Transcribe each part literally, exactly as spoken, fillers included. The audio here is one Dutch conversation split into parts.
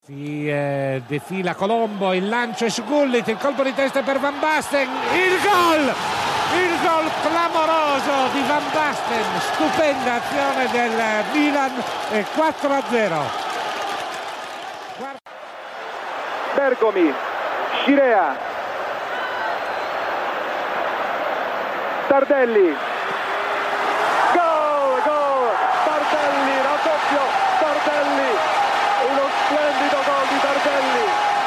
Si eh, defila Colombo, il lancio è su Gullit, il colpo di testa per Van Basten, il gol! Il gol clamoroso di Van Basten, stupenda azione del Milan, eh, quattro a zero. Guarda... Bergomi, Scirea, Tardelli, gol, gol, Tardelli, raddoppio, Tardelli, uno splendido gol di Tardelli.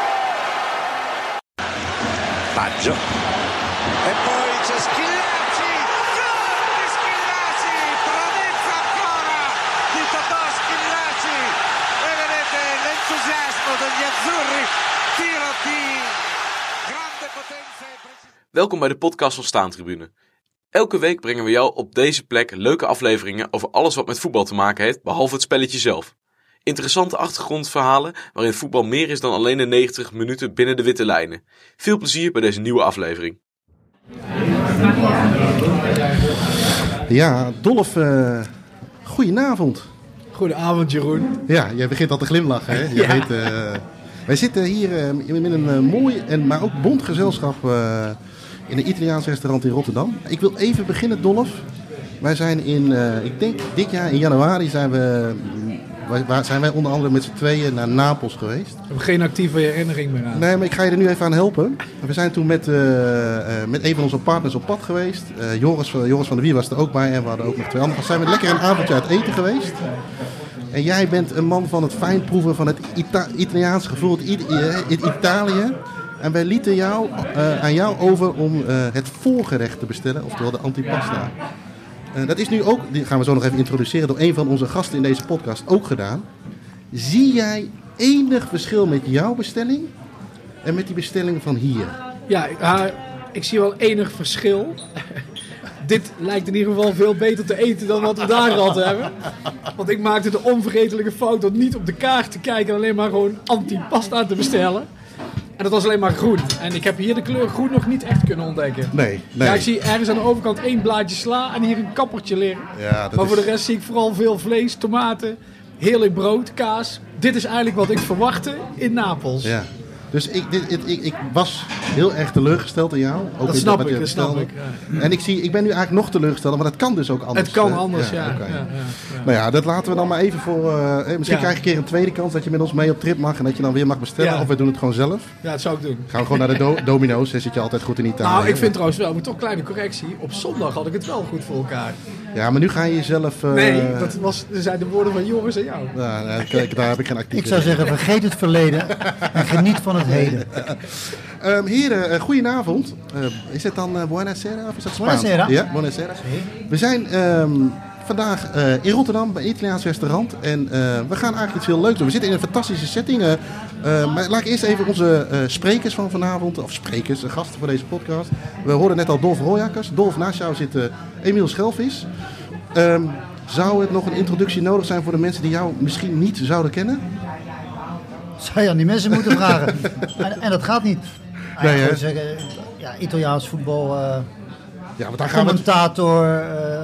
Baggio. E poi c'è Schillaci, gol di Schillaci, prodezza ancora di Totò Schillaci. E vedete l'entusiasmo degli azzurri, tiro di grande potenza e precisione. Welkom bij de podcast van Staantribune. Elke week brengen we jou op deze plek leuke afleveringen over alles wat met voetbal te maken heeft, behalve het spelletje zelf. Interessante achtergrondverhalen waarin voetbal meer is dan alleen de negentig minuten binnen de witte lijnen. Veel plezier bij deze nieuwe aflevering. Ja, Dolf, uh, goedenavond. Goedenavond, Jeroen. Ja, jij begint al te glimlachen, hè? Je ja. weet, uh, wij zitten hier uh, met een uh, mooi en maar ook bont gezelschap uh, in een Italiaans restaurant in Rotterdam. Ik wil even beginnen, Dolf. Wij zijn in, uh, ik denk dit jaar in januari zijn we... Waar zijn wij onder andere met z'n tweeën naar Napels geweest. Ik heb geen actieve herinnering meer aan. Nee, maar ik ga je er nu even aan helpen. We zijn toen met, uh, uh, met een van onze partners op pad geweest. Uh, Joris, Joris van der Wier was er ook bij en we hadden ook nog twee anderen. We zijn we lekker een avondje uit eten geweest. En jij bent een man van het fijnproeven van het Ita- Italiaans gevoel, het, I- het Italië. En wij lieten jou, uh, aan jou over om uh, het voorgerecht te bestellen, oftewel de antipasta. Uh, dat is nu ook, die gaan we zo nog even introduceren, door een van onze gasten in deze podcast ook gedaan. Zie jij enig verschil met jouw bestelling en met die bestelling van hier? Ja, uh, ik zie wel enig verschil. Dit lijkt in ieder geval veel beter te eten dan wat we daar gehad hebben. Want ik maakte de onvergetelijke fout door niet op de kaart te kijken en alleen maar gewoon antipasta te bestellen. En dat was alleen maar groen. En ik heb hier de kleur groen nog niet echt kunnen ontdekken. Nee, nee. Ja, ik zie ergens aan de overkant één blaadje sla en hier een kappertje liggen. Ja, dat maar voor is... de rest zie ik vooral veel vlees, tomaten, heerlijk brood, kaas. Dit is eigenlijk wat ik verwachtte in Napels. Ja. Dus ik, dit, ik, ik, ik was heel erg teleurgesteld in jou. Ook dat in snap wat ik, je dat snap ik. Ja. En ik, zie, ik ben nu eigenlijk nog teleurgesteld, maar dat kan dus ook anders. Het kan hè? anders, ja. Okay. ja, ja, ja. Nou ja, dat laten we dan maar even voor... Uh, misschien Ja. krijg je een keer een tweede kans dat je met ons mee op trip mag en dat je dan weer mag bestellen. Ja. Of we doen het gewoon zelf. Ja, dat zou ik doen. Gaan we gewoon naar de do- Domino's, daar zit je altijd goed in Italië. Nou, ik vind trouwens wel, maar toch een kleine correctie. Op zondag had ik het wel goed voor elkaar. Ja, maar nu ga je jezelf... Uh, Nee, dat was, dat zijn de woorden van Joris en jou. Ja, nou, kijk, daar heb ik geen actief. Ik zou zeggen, vergeet het verleden en geniet van het heden. Um, heren, uh, goedenavond. Uh, is het dan uh, Buonasera of is dat Spaans? Buonasera. Ja, Buonasera. We zijn um, vandaag uh, in Rotterdam bij een Italiaans restaurant en uh, we gaan eigenlijk iets heel leuks doen. We zitten in een fantastische setting. Uh, uh, maar laat ik eerst even onze uh, sprekers van vanavond, of sprekers, uh, gasten voor deze podcast. We hoorden net al Dolf Royakkers. Dolf, naast jou zit uh, Emiel Schelvis. Um, zou het nog een introductie nodig zijn voor de mensen die jou misschien niet zouden kennen? Zou je aan die mensen moeten vragen. En, en dat gaat niet. Nee, hè? Ik zou zeggen, ja, Italiaans voetbal, uh, Ja, want daar gaan we het... commentator, uh,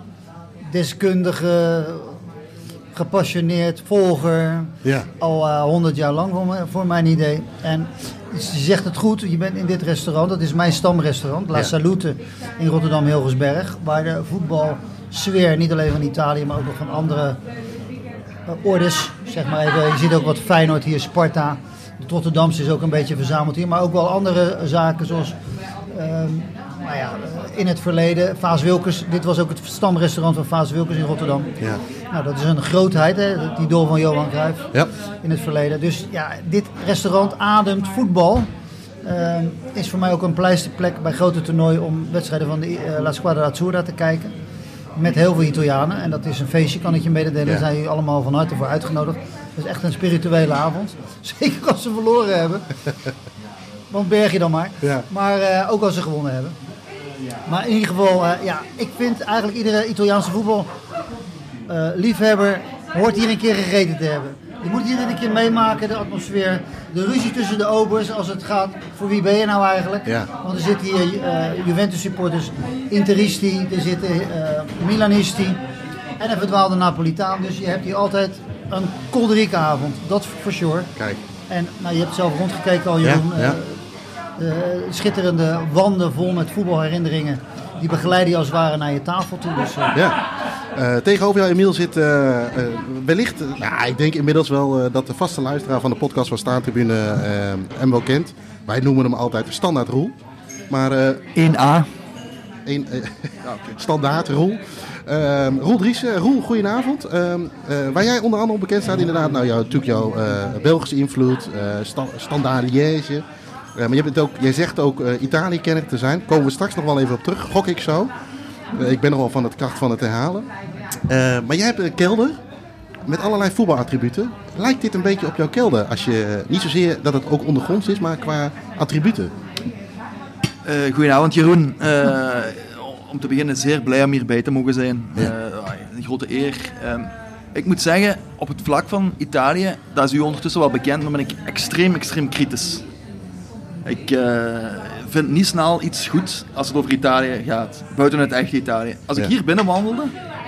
deskundige, gepassioneerd, volger. Ja. Al honderd uh, jaar lang voor, me, voor mijn idee. En je zegt het goed, je bent in dit restaurant, dat is mijn stamrestaurant, La Ja. Salute in Rotterdam-Hilgersberg. Waar de voetbalsfeer, niet alleen van Italië, maar ook nog van andere uh, ordes, zeg maar even. Je ziet ook wat Feyenoord hier, Sparta. De Rotterdamse is ook een beetje verzameld hier, maar ook wel andere zaken zoals um, nou ja, in het verleden. Vaas Wilkers, dit was ook het stamrestaurant van Vaas Wilkers in Rotterdam. Ja. Nou, dat is een grootheid, hè, het idool van Johan Cruijff Ja. in het verleden. Dus ja, dit restaurant ademt voetbal. Uh, is voor mij ook een pleisterplek bij grote toernooien om wedstrijden van de uh, La Squadra Azzurra te kijken. Met heel veel Italianen. En dat is een feestje, kan ik je mededelen. Daar Ja. zijn jullie allemaal van harte voor uitgenodigd. Het is echt een spirituele avond. Zeker als ze verloren hebben. Want berg je dan maar. Ja. Maar uh, ook als ze gewonnen hebben. Maar in ieder geval, uh, ja, ik vind eigenlijk iedere Italiaanse voetbal uh, liefhebber hoort hier een keer gegeten te hebben. Je moet hier een keer meemaken, de atmosfeer, de ruzie tussen de obers als het gaat, voor wie ben je nou eigenlijk? Ja. Want er zitten hier uh, Juventus supporters, Interisti, er zitten uh, Milanisti en een verdwaalde Napolitaan. Dus je hebt hier altijd een kolderieke avond, dat for sure. Kijk. En nou, je hebt zelf rondgekeken al, Jeroen. Ja, ja. Uh, uh, schitterende wanden vol met voetbalherinneringen. Die begeleiden je als het ware naar je tafel toe. Dus, uh... Ja. Uh, tegenover jou, Emiel, zit uh, uh, wellicht... Uh, nou, ik denk inmiddels wel uh, dat de vaste luisteraar van de podcast van Staantribune uh, hem wel kent. Wij noemen hem altijd Standaard Roel. Maar... Uh, één A. Een, uh, standaard Roel. Uh, Roel Driessen. Roel, goedenavond. Uh, uh, waar jij onder andere op bekend staat, inderdaad, nou, jou, natuurlijk jouw uh, Belgische invloed, uh, sta, Standaard Liège. Uh, maar je, bent ook, jij zegt ook uh, Italië-kenner te zijn. Komen we straks nog wel even op terug, gok ik zo. Uh, ik ben nogal van het kracht van het herhalen. Uh, maar jij hebt een kelder met allerlei voetbalattributen. Lijkt dit een beetje op jouw kelder? Als je, niet zozeer dat het ook ondergronds is, maar qua attributen. Uh, goedenavond Jeroen. Uh, om te beginnen zeer blij om hierbij te mogen zijn. Ja. Uh, een grote eer. Uh, ik moet zeggen, op het vlak van Italië, dat is u ondertussen wel bekend, maar ben ik extreem, extreem kritisch. Ik uh, vind niet snel iets goed als het over Italië gaat, buiten het echte Italië. Als ik ja. hier binnen wandelde,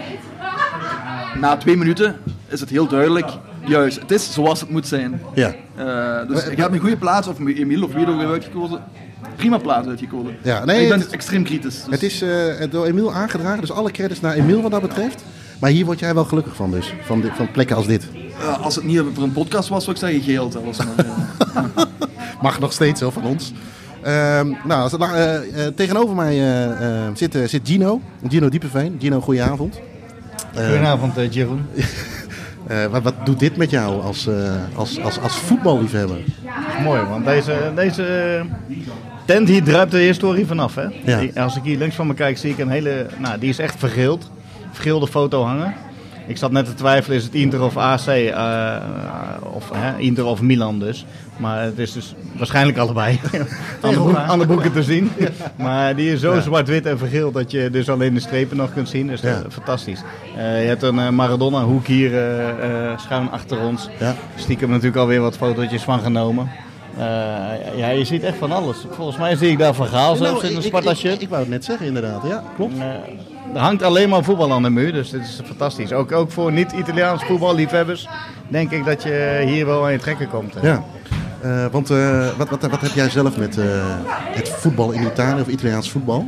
na twee minuten is het heel duidelijk, juist, het is zoals het moet zijn. Ja. Uh, dus ik heb een goede plaats, of Emiel of wie ook uitgekozen. Prima plaats uitgekozen. Ja, nee, ik ben het, extreem kritisch. Dus. Het is uh, door Emiel aangedragen, dus alle credits naar Emiel wat dat betreft. Maar hier word jij wel gelukkig van dus, van, dit, van plekken als dit. Uh, als het niet voor een podcast was, zou ik zeggen geel zelfs. Maar, uh, mag nog steeds zo van ons. Uh, nou, als, uh, uh, tegenover mij uh, uh, zit, uh, zit Gino, Gino Diepenveen. Gino, goedenavond. Uh, goedenavond, uh, Jeroen. Uh, wat, wat doet dit met jou als, uh, als, als, als voetballiefhebber? Mooi, want deze, deze uh, tent hier druipt de historie vanaf. Hè? Ja. Die, als ik hier links van me kijk, zie ik een hele... Nou, die is echt vergeeld. Vergeelde foto hangen. Ik zat net te twijfelen, is het Inter of A C? Uh, of hè, Inter of Milan dus. Maar het is dus waarschijnlijk allebei. aan, de boek, aan de boeken te zien. Maar die is zo ja. zwart-wit en vergeeld dat je dus alleen de strepen nog kunt zien. Dus ja. dat is fantastisch. Uh, je hebt een uh, Maradona-hoek hier uh, uh, schuin achter ons. Ja. Stiekem natuurlijk alweer wat fotootjes van genomen. Uh, ja, je ziet echt van alles. Volgens mij zie ik daar Van Gaal zelfs nou, in een Sparta-shirt. Ik, ik, ik wou het net zeggen inderdaad, ja, klopt. Uh, er hangt alleen maar voetbal aan de muur, dus dit is fantastisch. Ook, ook voor niet-Italiaans voetballiefhebbers denk ik dat je hier wel aan je trekken komt. Hè. Ja, uh, want uh, wat, wat, wat heb jij zelf met uh, het voetbal in Italië of Italiaans voetbal?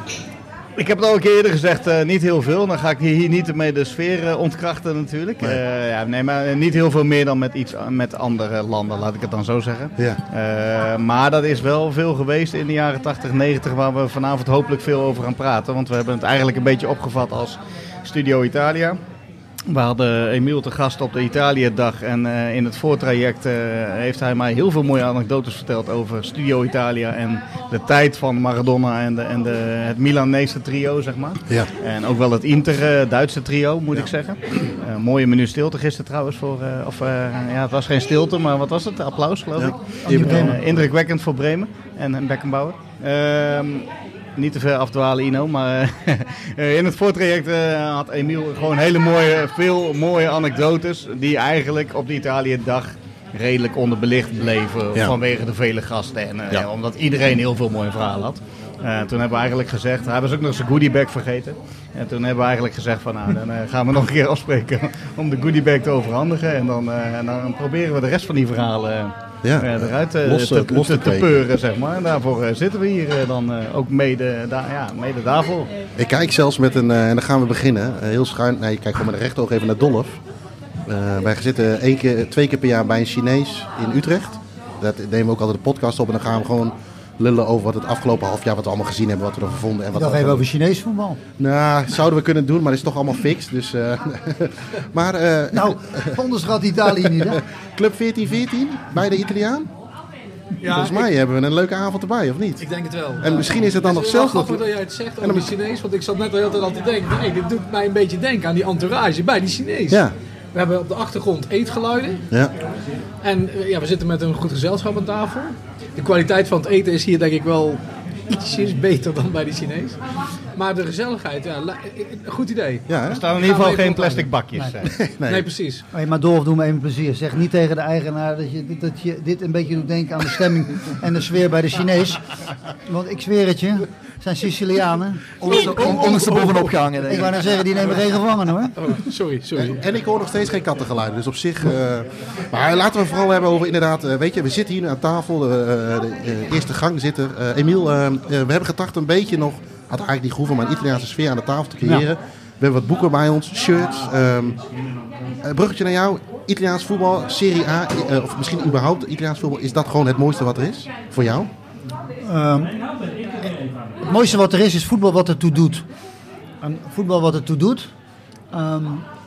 Ik heb het al een keer eerder gezegd, uh, niet heel veel. Dan ga ik hier niet mee de sfeer uh, ontkrachten natuurlijk. Nee. Uh, ja, nee, maar niet heel veel meer dan met, iets, met andere landen, laat ik het dan zo zeggen. Ja. Uh, maar dat is wel veel geweest in de jaren tachtig, negentig, waar we vanavond hopelijk veel over gaan praten. Want we hebben het eigenlijk een beetje opgevat als Studio Italia. We hadden Emiel te gast op de Italië-dag en uh, in het voortraject uh, heeft hij mij heel veel mooie anekdotes verteld over Studio Italia en de tijd van Maradona en, de, en de, het Milanese trio, zeg maar. Ja. En ook wel het Inter-Duitse uh, trio, moet ja. ik zeggen. Uh, mooie minuut stilte gisteren trouwens voor, uh, of uh, ja, het was geen stilte, maar wat was het? Applaus, geloof ja. ik. Uh, indrukwekkend voor Bremen en, en Beckenbauer. Uh, Niet te ver afdwalen, Ino, maar uh, in het voortraject uh, had Emiel gewoon hele mooie, veel mooie anekdotes die eigenlijk op de Italië-dag redelijk onderbelicht bleven ja. vanwege de vele gasten en uh, ja. omdat iedereen heel veel mooie verhalen had. Uh, toen hebben we eigenlijk gezegd, hij was ook nog zijn goodiebag vergeten. En toen hebben we eigenlijk gezegd van nou, dan uh, gaan we nog een keer afspreken om de goodiebag te overhandigen en dan, uh, en dan proberen we de rest van die verhalen uh, Ja, uh, eruit uh, los, te, los te, te peuren, zeg maar. En daarvoor uh, zitten we hier uh, dan uh, ook mede, da- ja, mede daarvoor. Ik kijk zelfs met een, uh, en dan gaan we beginnen, uh, heel schuin, nee, ik kijk gewoon met een rechteroog even naar Dolf. Uh, wij zitten één keer, twee keer per jaar bij een Chinees in Utrecht. Dat nemen we ook altijd de podcast op en dan gaan we gewoon lullen over wat het afgelopen half jaar, wat we allemaal gezien hebben, wat we ervan vonden. En wat nog even over Chinees voetbal. Nou, zouden we kunnen doen, maar het is toch allemaal fix. Dus, uh, maar, uh, nou, onderschat Italië niet, hè? Club veertien veertien, bij de Italiaan. Ja, volgens mij ik, hebben we een leuke avond erbij, of niet? Ik denk het wel. En misschien is het dan nog zelfs nog... Het is wel grappig dat jij het zegt over die Chinees, want ik zat net al heel tijd al te denken, nee, dit doet mij een beetje denken aan die entourage bij die Chinees. Ja. We hebben op de achtergrond eetgeluiden. Ja. En ja, we zitten met een goed gezelschap aan tafel. De kwaliteit van het eten is hier denk ik wel ietsjes beter dan bij de Chinees. Maar de gezelligheid, ja, la- een goed idee. Ja, Er staan in ieder geval geen plastic bakjes. Nee. eh. nee. Nee, precies. Hey, maar Dolf, doe me even plezier. Zeg niet tegen de eigenaar dat je, dat je dit een beetje doet denken aan de stemming en de sfeer bij de Chinees. Want ik zweer het je, het zijn Sicilianen. Onderstebovenop gehangen, denk Ik ik. wou nou zeggen, die nemen geen gevangen hoor. Oh, sorry, sorry. En ik hoor nog steeds geen kattengeluiden, dus op zich... Uh, maar laten we vooral hebben over inderdaad... Uh, weet je, we zitten hier nu aan tafel, de, uh, de, de eerste gang zitten. Uh, Emiel, uh, uh, we hebben getracht een beetje nog... had eigenlijk niet gehoeven, maar een Italiaanse sfeer aan de tafel te creëren. Ja. We hebben wat boeken bij ons, shirts. Um, uh, bruggetje naar jou, Italiaans voetbal, Serie A, uh, of misschien überhaupt Italiaans voetbal. Is dat gewoon het mooiste wat er is voor jou? Um, het mooiste wat er is, is voetbal wat ertoe doet. En voetbal wat ertoe doet, um,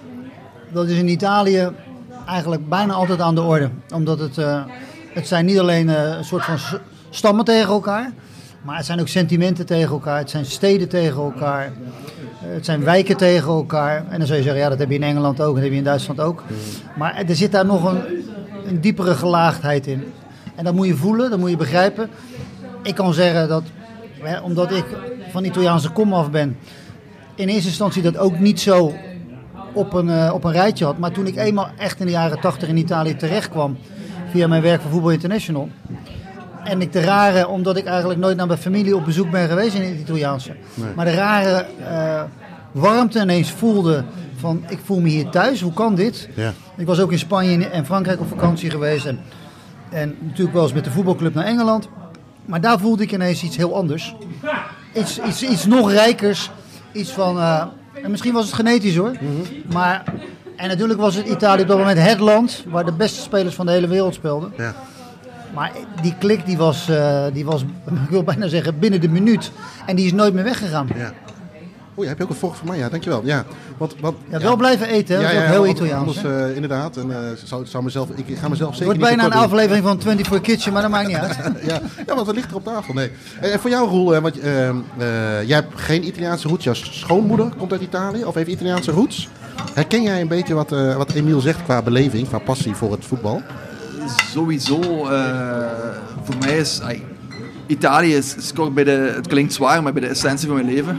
dat is in Italië eigenlijk bijna altijd aan de orde. Omdat het, uh, het zijn niet alleen uh, een soort van stammen tegen elkaar, maar het zijn ook sentimenten tegen elkaar. Het zijn steden tegen elkaar. Uh, het zijn wijken tegen elkaar. En dan zou je zeggen, ja, dat heb je in Engeland ook en dat heb je in Duitsland ook. Maar er zit daar nog een, een diepere gelaagdheid in. En dat moet je voelen, dat moet je begrijpen. Ik kan zeggen dat, hè, omdat ik van Italiaanse kom af ben, in eerste instantie dat ook niet zo op een, uh, op een rijtje had. Maar toen ik eenmaal echt in de jaren tachtig in Italië terecht kwam, via mijn werk voor Voetbal International. En ik de rare, omdat ik eigenlijk nooit naar mijn familie op bezoek ben geweest in het Italiaanse. Nee. Maar de rare uh, warmte ineens voelde van, ik voel me hier thuis, hoe kan dit? Ja. Ik was ook in Spanje en Frankrijk op vakantie geweest. En, en natuurlijk wel eens met de voetbalclub naar Engeland. Maar daar voelde ik ineens iets heel anders. Iets, iets, iets nog rijkers. Iets van, uh, en misschien was het genetisch hoor. Mm-hmm. Maar, en natuurlijk was het Italië op dat moment het land waar de beste spelers van de hele wereld speelden. Ja. Maar die klik die was, uh, die was, ik wil bijna zeggen, binnen de minuut. En die is nooit meer weggegaan. Ja. Oei, heb je ook een volg van mij? Ja, dankjewel. Ja, want, want, ja, wel ja. blijven eten, hè? Dat ja, is ook ja, heel Italiaans. Anders, uh, inderdaad. En, uh, zou, zou mezelf, ik ga mezelf zeker het wordt bijna een aflevering van twenty-four Kitchen, maar dat maakt niet uit. ja, ja, want het ligt er op tafel. Nee. En voor jou, Roel, want, uh, uh, jij hebt geen Italiaanse roots. Jouw schoonmoeder komt uit Italië, of heeft Italiaanse roots. Herken jij een beetje wat, uh, wat Emiel zegt qua beleving, qua passie voor het voetbal? Sowieso. Uh, voor mij is... Uh, Italië is, is bij de, het klinkt zwaar, maar bij de essentie van mijn leven.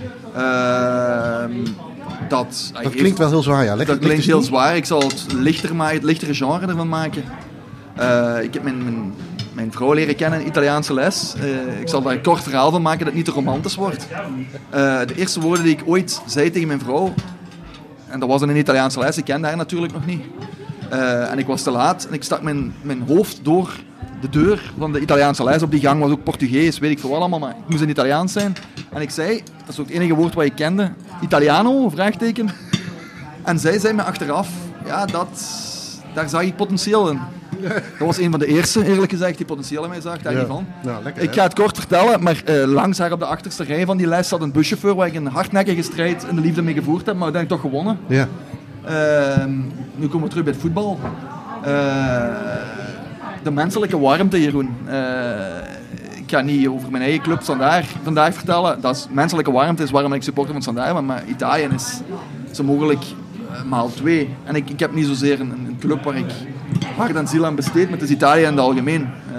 Uh, dat dat klinkt heeft, wel heel zwaar, ja. Leg, dat klinkt heel zwaar. Ik zal het lichter maken, het lichtere genre ervan maken. Uh, ik heb mijn, mijn, mijn vrouw leren kennen in Italiaanse les. Uh, ik zal daar een kort verhaal van maken dat het niet te romantisch wordt. Uh, de eerste woorden die ik ooit zei tegen mijn vrouw, en dat was in een Italiaanse les, ik kende haar natuurlijk nog niet. Uh, en ik was te laat en ik stak mijn, mijn hoofd door de deur van de Italiaanse les. Op die gang was ook Portugees, weet ik veel wat allemaal, maar ik moest in Italiaans zijn. En ik zei, dat is ook het enige woord wat ik kende, Italiano, vraagteken. En zij zei me achteraf, ja, dat, daar zag ik potentieel in. Dat was een van de eerste, eerlijk gezegd, die potentieel in mij zag, daar ja. niet van. Ja, lekker, ik ga het kort vertellen, maar uh, langs haar op de achterste rij van die les zat een buschauffeur waar ik een hardnekkige strijd in de liefde mee gevoerd heb, maar uiteindelijk toch gewonnen. Ja. Uh, nu komen we terug bij het voetbal. Uh, de menselijke warmte, Jeroen. Uh, ik ga niet over mijn eigen club Standaard vandaag vertellen. Dat is menselijke warmte is waarom ik supporter van Standaard ben, maar Italië is zo mogelijk uh, maal twee. En ik, ik heb niet zozeer een, een club waar ik hart en ziel aan besteed, maar het is Italië in het algemeen. Uh,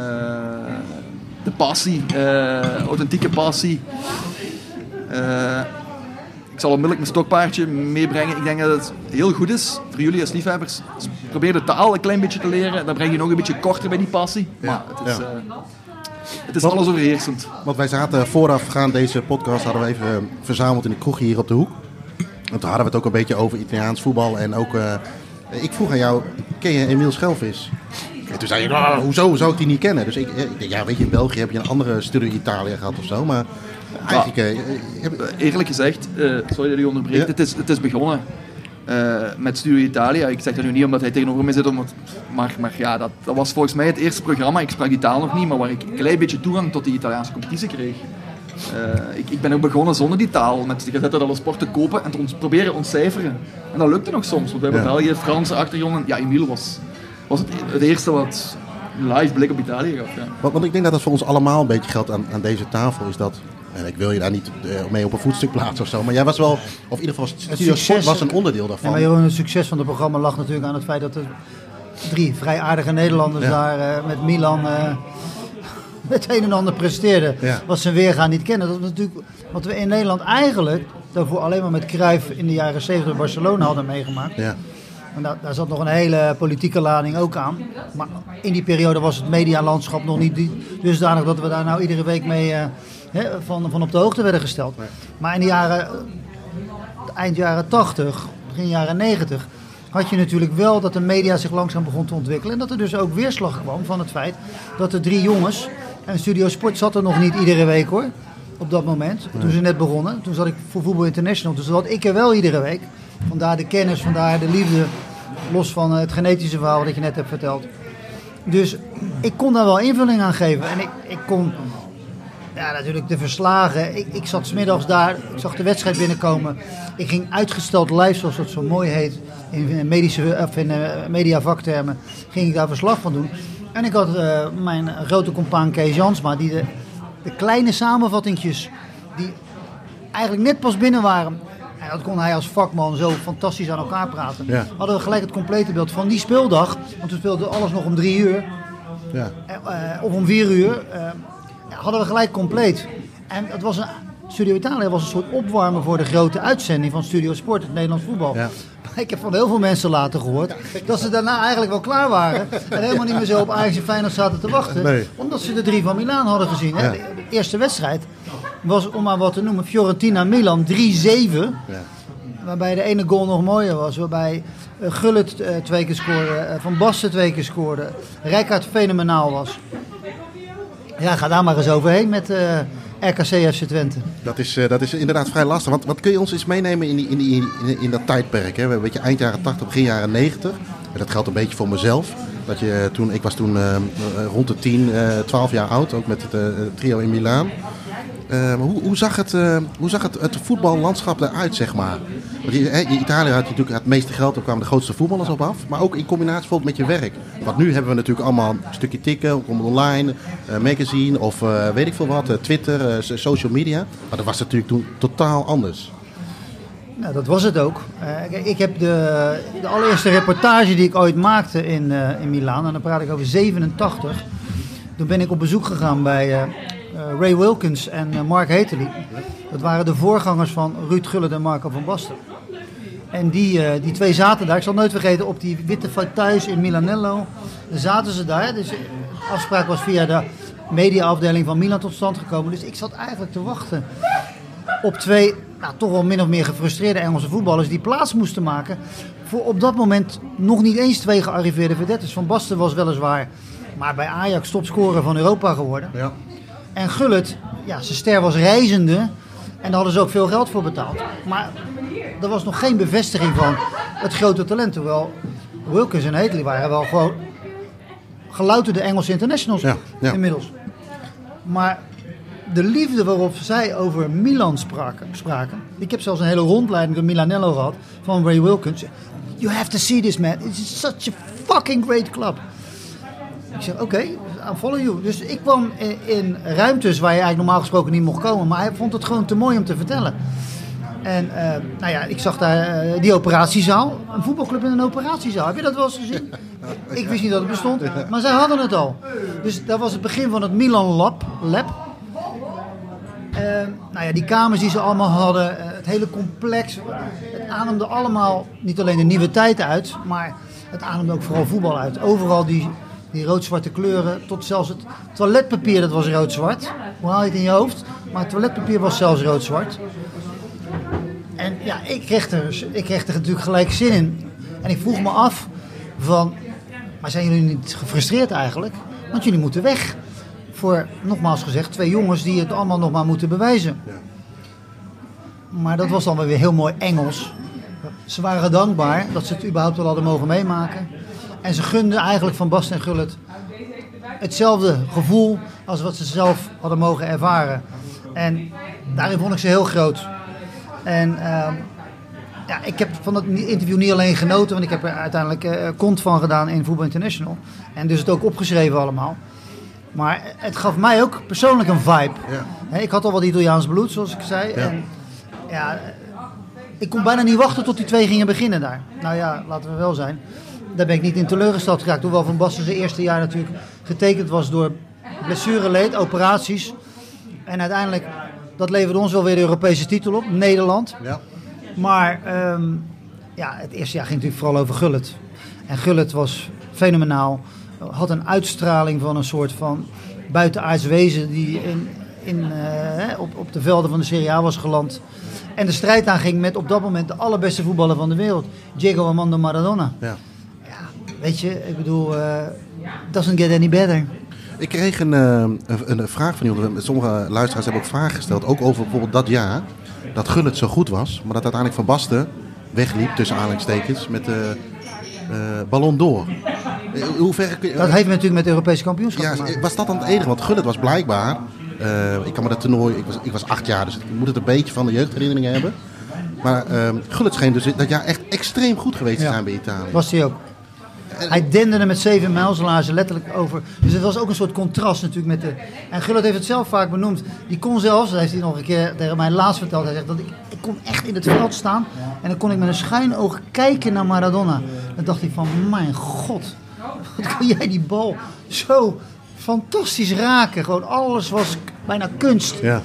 de passie, uh, authentieke passie. Uh, Ik zal onmiddellijk mijn stokpaardje meebrengen. Ik denk dat het heel goed is voor jullie als liefhebbers. Probeer de taal een klein beetje te leren. Dan breng je nog een beetje korter bij die passie. Ja, maar het is, ja. uh, het is want, alles overheersend. Want wij zaten voorafgaand deze podcast hadden we even verzameld in de kroeg hier op de hoek. En toen hadden we het ook een beetje over Italiaans voetbal. En ook, uh, ik vroeg aan jou, ken je Emiel Schelvis? En toen zei je, nou, hoezo zou ik die niet kennen? Dus ik, ik denk, ja, weet je, in België heb je een andere Studio Italië gehad of zo, maar... Eigenlijk, uh, heb... Eerlijk gezegd, uh, sorry dat u onderbreekt, ja. het, is, het is begonnen uh, met Studio Italia. Ik zeg dat nu niet omdat hij tegenover me zit, omdat, maar, maar ja, dat, dat was volgens mij het eerste programma. Ik sprak die taal nog niet, maar waar ik een klein beetje toegang tot die Italiaanse competitie kreeg. Uh, ik, ik ben ook begonnen zonder die taal, met de Gazzetta dello Sport te kopen en te ons, proberen ontcijferen. En dat lukte nog soms, want we hebben ja. België, Franse achtergronden. Ja, Emiel was, was het, het eerste wat live blik op Italië gaf. Ja. Want, want ik denk dat dat voor ons allemaal een beetje geldt aan, aan deze tafel, is dat... En ik wil je daar niet uh, mee op een voetstuk plaatsen of zo. Maar jij was wel, of in ieder geval Studio Sport was een onderdeel daarvan. Ja, maar Jeroen, het succes van het programma lag natuurlijk aan het feit dat er drie vrij aardige Nederlanders ja. daar uh, met Milan uh, het een en ander presteerde. Ja. Wat ze weergaan niet kennen. Dat was natuurlijk wat we in Nederland eigenlijk daarvoor alleen maar met Cruijff in de jaren zeventig Barcelona hadden meegemaakt. Ja. En daar, daar zat nog een hele politieke lading ook aan. Maar in die periode was het medialandschap nog niet die, dusdanig dat we daar nou iedere week mee uh, he, van, van op de hoogte werden gesteld. Nee. Maar in de jaren, eind jaren tachtig, begin jaren negentig, had je natuurlijk wel dat de media zich langzaam begon te ontwikkelen. En dat er dus ook weerslag kwam van het feit dat de drie jongens, en Studio Sport zat er nog niet iedere week hoor, op dat moment, toen ze net begonnen. Toen zat ik voor Voetbal International, dus zat ik er wel iedere week. Vandaar de kennis, vandaar de liefde, los van het genetische verhaal dat je net hebt verteld. Dus ik kon daar wel invulling aan geven. En ik, ik kon, ja natuurlijk de verslagen. Ik, ik zat 's middags daar, ik zag de wedstrijd binnenkomen. Ik ging uitgesteld live, zoals dat zo mooi heet, in medische, of in mediavaktermen, ging ik daar verslag van doen. En ik had uh, mijn grote compaan Kees Jansma, die de, de kleine samenvattingjes, die eigenlijk net pas binnen waren. En dat kon hij als vakman zo fantastisch aan elkaar praten. Ja. Hadden we gelijk het complete beeld van die speeldag. Want we speelden alles nog om drie uur. Ja. Uh, of om vier uur. Uh, hadden we gelijk compleet. En het was een, Studio Italia was een soort opwarmen voor de grote uitzending van Studio Sport, het Nederlands voetbal. Ja. Ik heb van heel veel mensen later gehoord dat ze daarna eigenlijk wel klaar waren. En helemaal niet meer zo op Ajax en Feyenoord zaten te wachten. Nee. Omdat ze de drie van Milaan hadden gezien. Hè? Ja. De, de eerste wedstrijd was, om maar wat te noemen, Fiorentina-Milan drie zeven. Ja. Waarbij de ene goal nog mooier was. Waarbij uh, Gullit uh, twee keer scoorde, uh, Van Basten twee keer scoorde. Rijkaard fenomenaal was. Ja, ga daar maar eens overheen met uh, R K C F C Twente. Dat is, uh, dat is inderdaad vrij lastig. Want wat kun je ons eens meenemen in, die, in, die, in, in dat tijdperk? Hè? Weet je, eind jaren tachtig, begin jaren negentig. En dat geldt een beetje voor mezelf. Dat je, toen, ik was toen uh, rond de tien, uh, twaalf jaar oud. Ook met het uh, trio in Milaan. Uh, hoe, hoe zag, het, uh, hoe zag het, het voetballandschap eruit, zeg maar? Want je, in Italië had je natuurlijk het meeste geld, daar kwamen de grootste voetballers op af. Maar ook in combinatie bijvoorbeeld met je werk. Want nu hebben we natuurlijk allemaal een stukje tikken, online, uh, magazine of uh, weet ik veel wat, uh, Twitter, uh, social media. Maar dat was natuurlijk toen totaal anders. Nou, dat was het ook. Uh, ik heb de, de allereerste reportage die ik ooit maakte in, uh, in Milaan, en dan praat ik over zevenentachtig. Toen ben ik op bezoek gegaan bij uh, uh, Ray Wilkins en uh, Mark Heterly. Dat waren de voorgangers van Ruud Gullit en Marco van Basten. En die, uh, die twee zaten daar, ik zal nooit vergeten, op die witte fauteuils in Milanello. Daar zaten ze daar. Dus de afspraak was via de mediaafdeling van Milan tot stand gekomen. Dus ik zat eigenlijk te wachten op twee, nou, toch wel min of meer gefrustreerde Engelse voetballers die plaats moesten maken voor op dat moment nog niet eens twee gearriveerde vedettes. Van Basten was weliswaar maar bij Ajax topscorer van Europa geworden. Ja. En Gullit, ja, zijn ster was reizende en daar hadden ze ook veel geld voor betaald. Maar er was nog geen bevestiging van het grote talent. Terwijl Wilkins en Heatley waren wel gewoon gelouterde Engelse internationals ja, ja. inmiddels. Maar de liefde waarop zij over Milan spraken, spraken. Ik heb zelfs een hele rondleiding door Milanello gehad van Ray Wilkins. You have to see this, man. It's such a fucking great club. Ik zeg, oké, okay, I'll follow you. Dus ik kwam in, in ruimtes waar je eigenlijk normaal gesproken niet mocht komen. Maar hij vond het gewoon te mooi om te vertellen. En uh, nou ja, ik zag daar uh, die operatiezaal. Een voetbalclub in een operatiezaal. Heb je dat wel eens gezien? Ik wist niet dat het bestond. Maar zij hadden het al. Dus dat was het begin van het Milan Lab. Lab. Uh, nou ja, die kamers die ze allemaal hadden. Uh, het hele complex. Het ademde allemaal niet alleen de nieuwe tijd uit. Maar het ademde ook vooral voetbal uit. Overal die... Die rood-zwarte kleuren, tot zelfs het toiletpapier, dat was rood-zwart. Hoe haal je het in je hoofd? Maar het toiletpapier was zelfs rood-zwart. En ja, ik kreeg, er, ik kreeg er natuurlijk gelijk zin in. En ik vroeg me af van, maar zijn jullie niet gefrustreerd eigenlijk? Want jullie moeten weg. Voor, nogmaals gezegd, twee jongens die het allemaal nog maar moeten bewijzen. Maar dat was dan weer heel mooi Engels. Ze waren dankbaar dat ze het überhaupt wel hadden mogen meemaken. En ze gunden eigenlijk Van Basten en Gullit hetzelfde gevoel als wat ze zelf hadden mogen ervaren. En daarin vond ik ze heel groot. En uh, ja, ik heb van dat interview niet alleen genoten, want ik heb er uiteindelijk uh, kont van gedaan in Voetbal International. En dus het ook opgeschreven allemaal. Maar het gaf mij ook persoonlijk een vibe. Ja. Ik had al wat Italiaans bloed, zoals ik zei. Ja. En ja, ik kon bijna niet wachten tot die twee gingen beginnen daar. Nou ja, laten we wel zijn. Daar ben ik niet in teleurgesteld geraakt. Hoewel Van Basten zijn eerste jaar natuurlijk getekend was door blessure leed, operaties. En uiteindelijk, dat leverde ons wel weer de Europese titel op, Nederland. Ja. Maar um, ja, het eerste jaar ging natuurlijk vooral over Gullit. En Gullit was fenomenaal. Had een uitstraling van een soort van buitenaards wezen die in, in, uh, op, op de velden van de Serie A was geland. En de strijd aanging met op dat moment de allerbeste voetballer van de wereld. Diego Armando Maradona. Ja. Ja, weet je, ik bedoel, uh, doesn't get any better. Ik kreeg een, uh, een, een vraag van jullie. Sommige luisteraars hebben ook vragen gesteld. Ook over bijvoorbeeld dat jaar. Dat Gullit zo goed was. Maar dat uiteindelijk Van Basten wegliep, tussen aanhalingstekens, met de uh, Ballon d'Or. Hoe ver kun je, dat heeft natuurlijk met het Europese kampioenschap ja, te maken. Was dat dan het enige? Want Gullit was blijkbaar... Uh, ik kan me dat toernooi... Ik was, ik was acht jaar, dus ik moet het een beetje van de jeugdherinneringen hebben. Maar uh, Gullit scheen dus dat jaar echt extreem goed geweest te ja. zijn bij Italië. Was hij ook. Hij denderde met zeven mijlslaarzen letterlijk over. Dus het was ook een soort contrast natuurlijk met de... En Gullit heeft het zelf vaak benoemd. Die kon zelfs, dat heeft hij nog een keer tegen mij laatst verteld. Hij zegt dat ik, ik kon echt in het veld staan. En dan kon ik met een schuin oog kijken naar Maradona. Dan dacht hij van, mijn god. Wat kun jij die bal zo fantastisch raken. Gewoon alles was bijna kunst. Ja.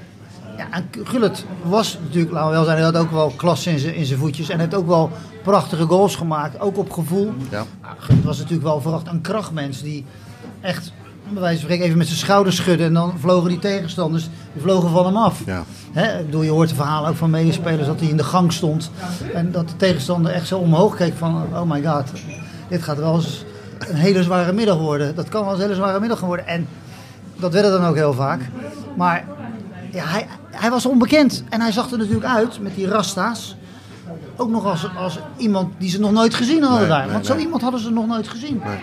Ja, en Gullit was natuurlijk, laten we wel zijn, hij had ook wel klasse in zijn, in zijn voetjes. En hij heeft ook wel prachtige goals gemaakt, ook op gevoel. Ja. Gullit was natuurlijk wel verwacht een krachtmens die echt, bij wijze van spreken, even met zijn schouders schudden. En dan vlogen die tegenstanders, die vlogen van hem af. Ja. Hè, ik bedoel, je hoort de verhalen ook van medespelers dat hij in de gang stond. En dat de tegenstander echt zo omhoog keek van, oh my god, dit gaat wel eens een hele zware middag worden. Dat kan wel eens een hele zware middag gaan worden. En dat werd het dan ook heel vaak. Maar ja, hij, hij was onbekend. En hij zag er natuurlijk uit met die rasta's. Ook nog als, als iemand die ze nog nooit gezien hadden nee, daar. nee, Want nee. zo iemand hadden ze nog nooit gezien. Nee.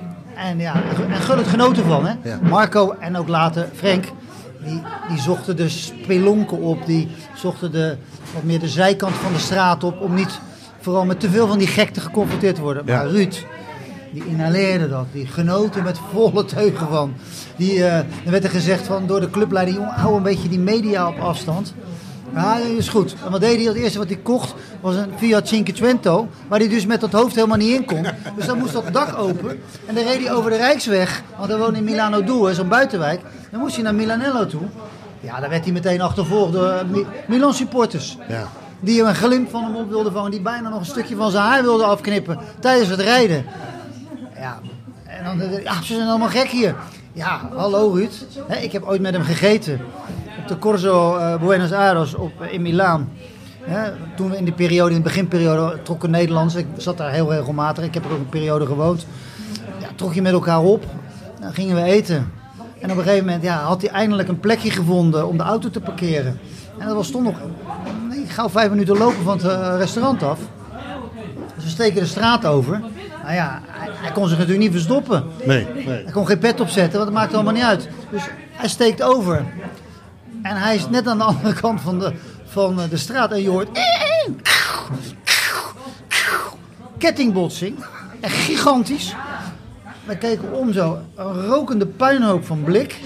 En ja, en Gullit genoten van. Hè? Ja. Marco en ook later Frank. Die, die zochten de spelonken op. Die zochten de, wat meer de zijkant van de straat op. Om niet vooral met te veel van die gekte geconfronteerd te worden. Maar Ja. Ruud, die inhaleerde dat. Die genoten met volle teugen van. Die, uh, er werd er gezegd van, door de clubleider, jongen, hou een beetje die media op afstand. Ja, dat is goed. En wat deed hij? Het eerste wat hij kocht was een Fiat Cinquecento, waar hij dus met dat hoofd helemaal niet in kon. Dus dan moest dat dak open. En dan reed hij over de Rijksweg, want hij woonde in Milano Due, zo'n buitenwijk. Dan moest hij naar Milanello toe. Ja, dan werd hij meteen achtervolgd door uh, Milan supporters. Ja. Die een glimp van hem op wilden vangen, die bijna nog een stukje van zijn haar wilden afknippen tijdens het rijden. Ja, en dan, ja, ze zijn allemaal gek hier. Ja, hallo Ruud. He, ik heb ooit met hem gegeten op de Corso uh, Buenos Aires op, uh, in Milaan. He, toen we in de periode, in de beginperiode trokken Nederlands. Ik zat daar heel regelmatig. Ik heb er ook een periode gewoond. Ja, trok je met elkaar op. Dan gingen we eten. En op een gegeven moment ja, had hij eindelijk een plekje gevonden om de auto te parkeren. En dat was toch nog nee, gauw vijf minuten lopen van het uh, restaurant af. Dus we steken de straat over. Nou ja, hij, hij kon zich natuurlijk niet verstoppen. Nee, nee. Hij kon geen pet opzetten, want dat maakt allemaal niet uit. Dus hij steekt over. En hij is net aan de andere kant van de, van de straat. En je hoort... kettingbotsing. Echt gigantisch. Wij keken om zo. Een rokende puinhoop van blik.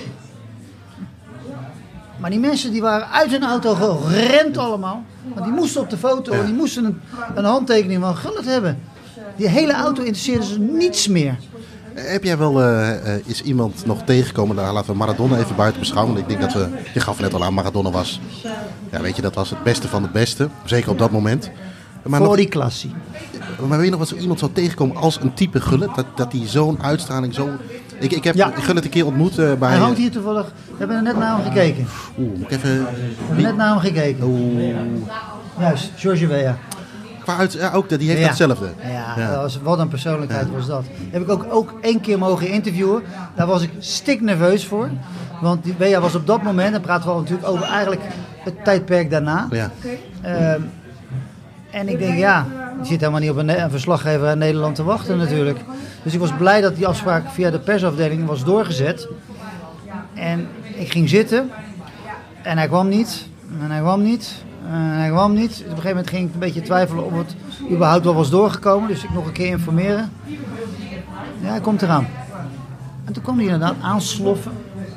Maar die mensen die waren uit hun auto gerend allemaal. Want die moesten op de foto. En die moesten een, een handtekening van Gullit hebben. Die hele auto interesseerde ze niets meer. Heb jij wel, uh, uh, is iemand nog tegengekomen, daar laten we Maradona even buiten beschouwen. Want ik denk dat we, je gaf net al aan, Maradona was, ja weet je, dat was het beste van het beste. Zeker op dat moment. Maar Voor nog, die klassie. Maar weet je nog wat zo iemand zou tegenkomen als een type Gullit? Dat, dat die zo'n uitstraling, zo'n... Ik, ik heb Ja. Gullit een keer ontmoet uh, bij... Hij hangt hier toevallig. We hebben er net naar hem gekeken. Oeh, moet ik even... We hebben net naar hem gekeken. Oeh. Juist, George Weah. Qua uit, ja, ook, dat- die heeft Ja. hetzelfde. Ja, Ja. Dat was, wat een persoonlijkheid was dat. Heb ik ook, ook één keer mogen interviewen. Daar was ik stiknerveus voor. Want die Weah was op dat moment, dan praten we al natuurlijk over eigenlijk het tijdperk daarna. Ja. Ehm, en ik denk, ja, je zit helemaal niet op een, ne- een verslaggever uit Nederland te wachten natuurlijk. Dus ik was blij dat die afspraak via de persafdeling was doorgezet. En ik ging zitten. En hij kwam niet. En hij kwam niet. En hij kwam niet. Dus op een gegeven moment ging ik een beetje twijfelen of het überhaupt wel was doorgekomen. Dus ik nog een keer informeren. Ja, hij komt eraan. En toen kwam hij inderdaad aansloffen.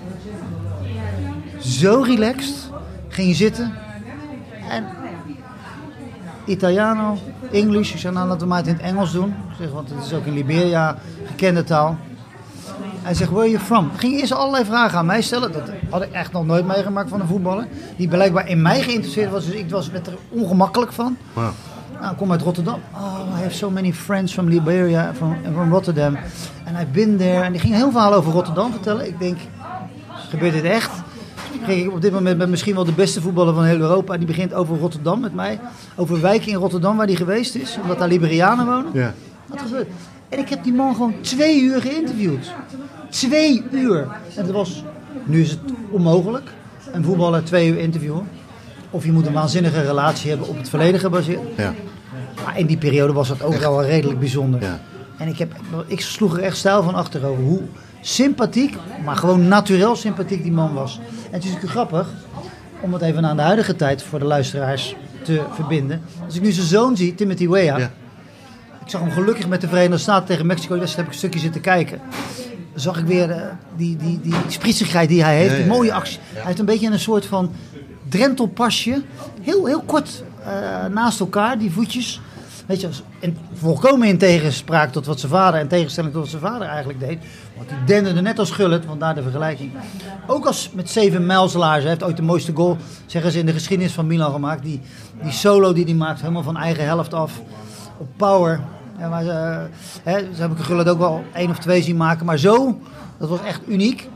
Zo relaxed. Ging zitten. En Italiano, English. Ik zei, nou laten we maar het in het Engels doen. Ik zeg, want het is ook in Liberia gekende taal. Hij zegt, where are you from? Ging eerst allerlei vragen aan mij stellen. Dat had ik echt nog nooit meegemaakt van een voetballer. Die blijkbaar in mij geïnteresseerd was. Dus ik was, werd er ongemakkelijk van. Wow. Nou, ik kom uit Rotterdam. Oh, I have so many friends from Liberia, from, from Rotterdam. And I've been there. En die ging heel verhaal over Rotterdam vertellen. Ik denk, gebeurt dit echt? Ik op dit moment met misschien wel de beste voetballer van heel Europa. Die begint over Rotterdam met mij. Over wijken in Rotterdam waar hij geweest is. Omdat daar Liberianen wonen. Ja. Wat gebeurt? En ik heb die man gewoon twee uur geïnterviewd. Twee uur. En dat was, nu is het onmogelijk. Een voetballer twee uur interviewen. Of je moet een waanzinnige relatie hebben op het verleden gebaseerd. Ja. Maar in die periode was dat ook echt wel redelijk bijzonder. Ja. En ik, heb, ik sloeg er echt stijl van achterover. Hoe sympathiek, maar gewoon naturel sympathiek die man was. En het is natuurlijk grappig, om het even aan de huidige tijd voor de luisteraars te verbinden. Als ik nu zijn zoon zie, Timothy Weah. Ja. Ik zag hem gelukkig met de Verenigde Staten tegen Mexico. Die wedstrijd heb ik een stukje zitten kijken. Dan zag ik weer uh, die, die, die spritsigheid die hij heeft. Ja, ja, die mooie ja. actie. Hij heeft een beetje een soort van drentelpasje. Heel, heel kort uh, naast elkaar, die voetjes. Weet je, en volkomen in tegenspraak tot wat zijn vader en tegenstelling tot wat zijn vader eigenlijk deed. Want die denderde net als Gullit, want daar de vergelijking. Ook als met zeven mijlslaars. Hij heeft ooit de mooiste goal, zeggen ze, in de geschiedenis van Milan gemaakt. Die, die solo die hij maakt, helemaal van eigen helft af. Op power. Ja, maar, uh, hè, ze heb ik Gullit ook wel één of twee zien maken. Maar zo, dat was echt uniek.